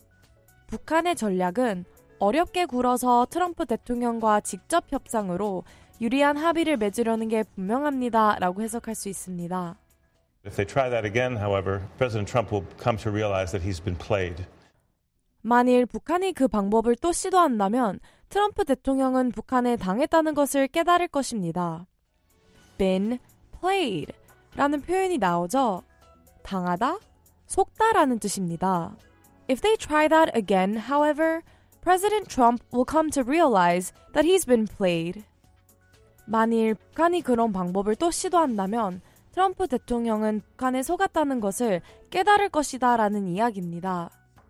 북한의 전략은 어렵게 굴어서 트럼프 대통령과 직접 협상으로 유리한 합의를 맺으려는 게 분명합니다. 라고 해석할 수 있습니다. If they try that again, however, President Trump will come to realize that he's been played. 만일 북한이 그 방법을 또 시도한다면 트럼프 대통령은 북한에 당했다는 것을 깨달을 것입니다. been played 라는 표현이 나오죠. 당하다, 속다라는 뜻입니다. If they try that again, however, President Trump will come to realize that he's been played. 만일 북한이 그런 방법을 또 시도한다면 트럼프 대통령은 북한에 속았다는 것을 깨달을 것이다 라는 이야기입니다.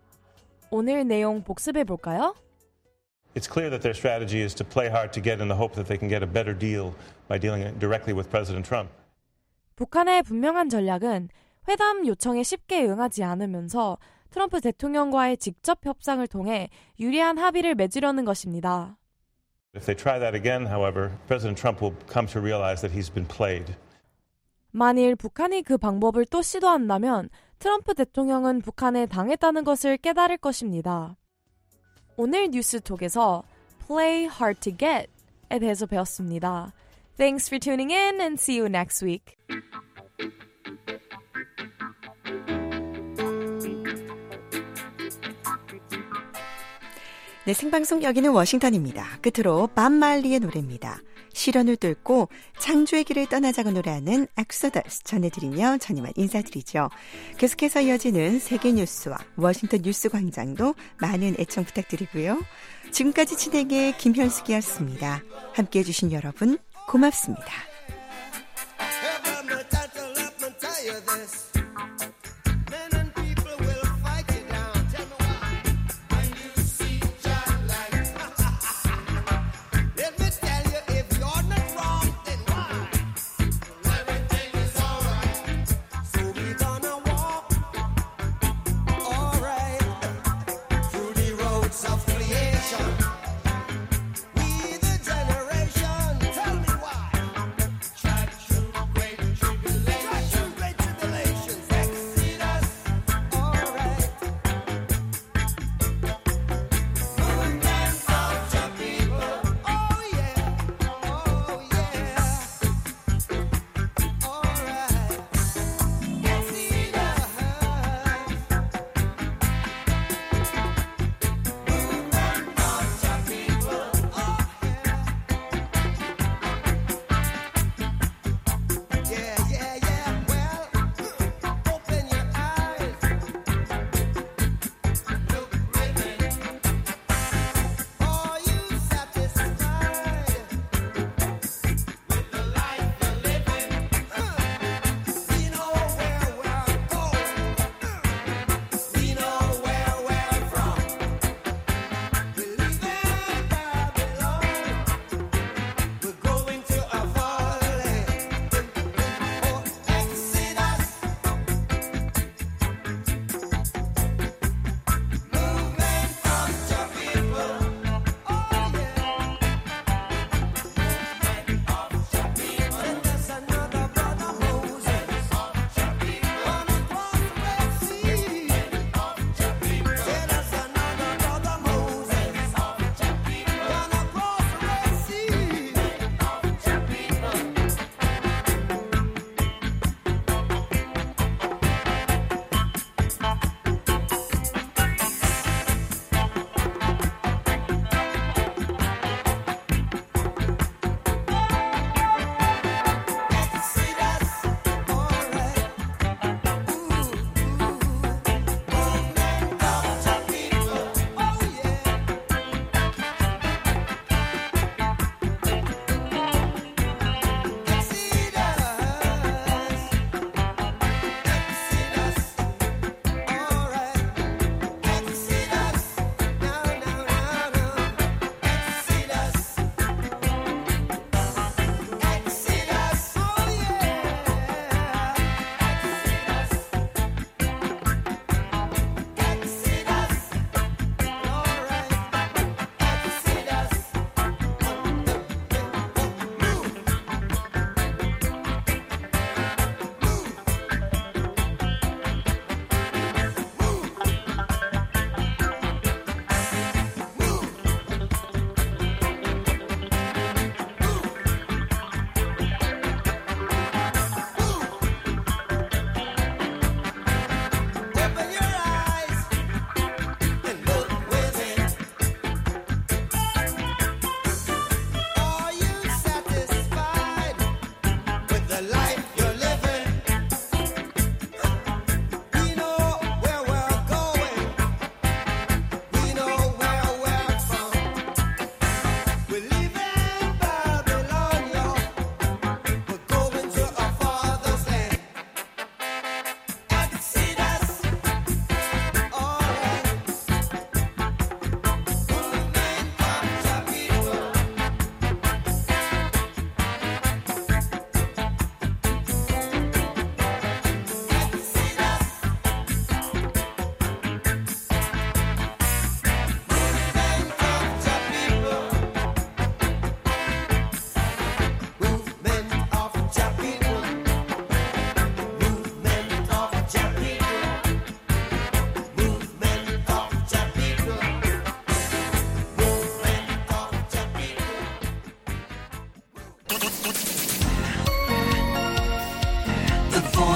오늘 내용 복습해 볼까요? It's clear that their strategy is to play hard to get in the hope that they can get a better deal by dealing directly with President Trump. 북한의 분명한 전략은 회담 요청에 쉽게 응하지 않으면서 트럼프 대통령과의 직접 협상을 통해 유리한 합의를 맺으려는 것입니다. If they try that again, however, President Trump will come to realize that he's been played. 만일 북한이 그 방법을 또 시도한다면 트럼프 대통령은 북한에 당했다는 것을 깨달을 것입니다. 오늘 뉴스톡에서 play hard to get에 대해서 배웠습니다. Thanks for tuning in and see you next week. 네, 생방송 여기는 워싱턴입니다. 끝으로 밥 말리의 노래입니다. 시련을 뚫고 창조의 길을 떠나자고 노래하는 엑소더스 전해드리며 전 이만 인사드리죠. 계속해서 이어지는 세계 뉴스와 워싱턴 뉴스 광장도 많은 애청 부탁드리고요. 지금까지 진행의 김현숙이었습니다. 함께해 주신 여러분 고맙습니다. Try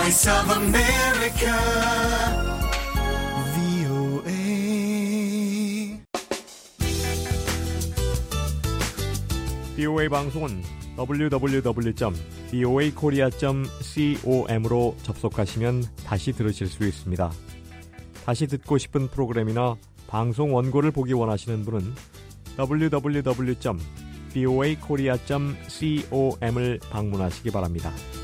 Voice of America, VOA. VOA 방송은 www.voakorea.com으로 접속하시면 다시 들으실 수 있습니다. 다시 듣고 싶은 프로그램이나 방송 원고를 보기 원하시는 분은 www.voakorea.com을 방문하시기 바랍니다.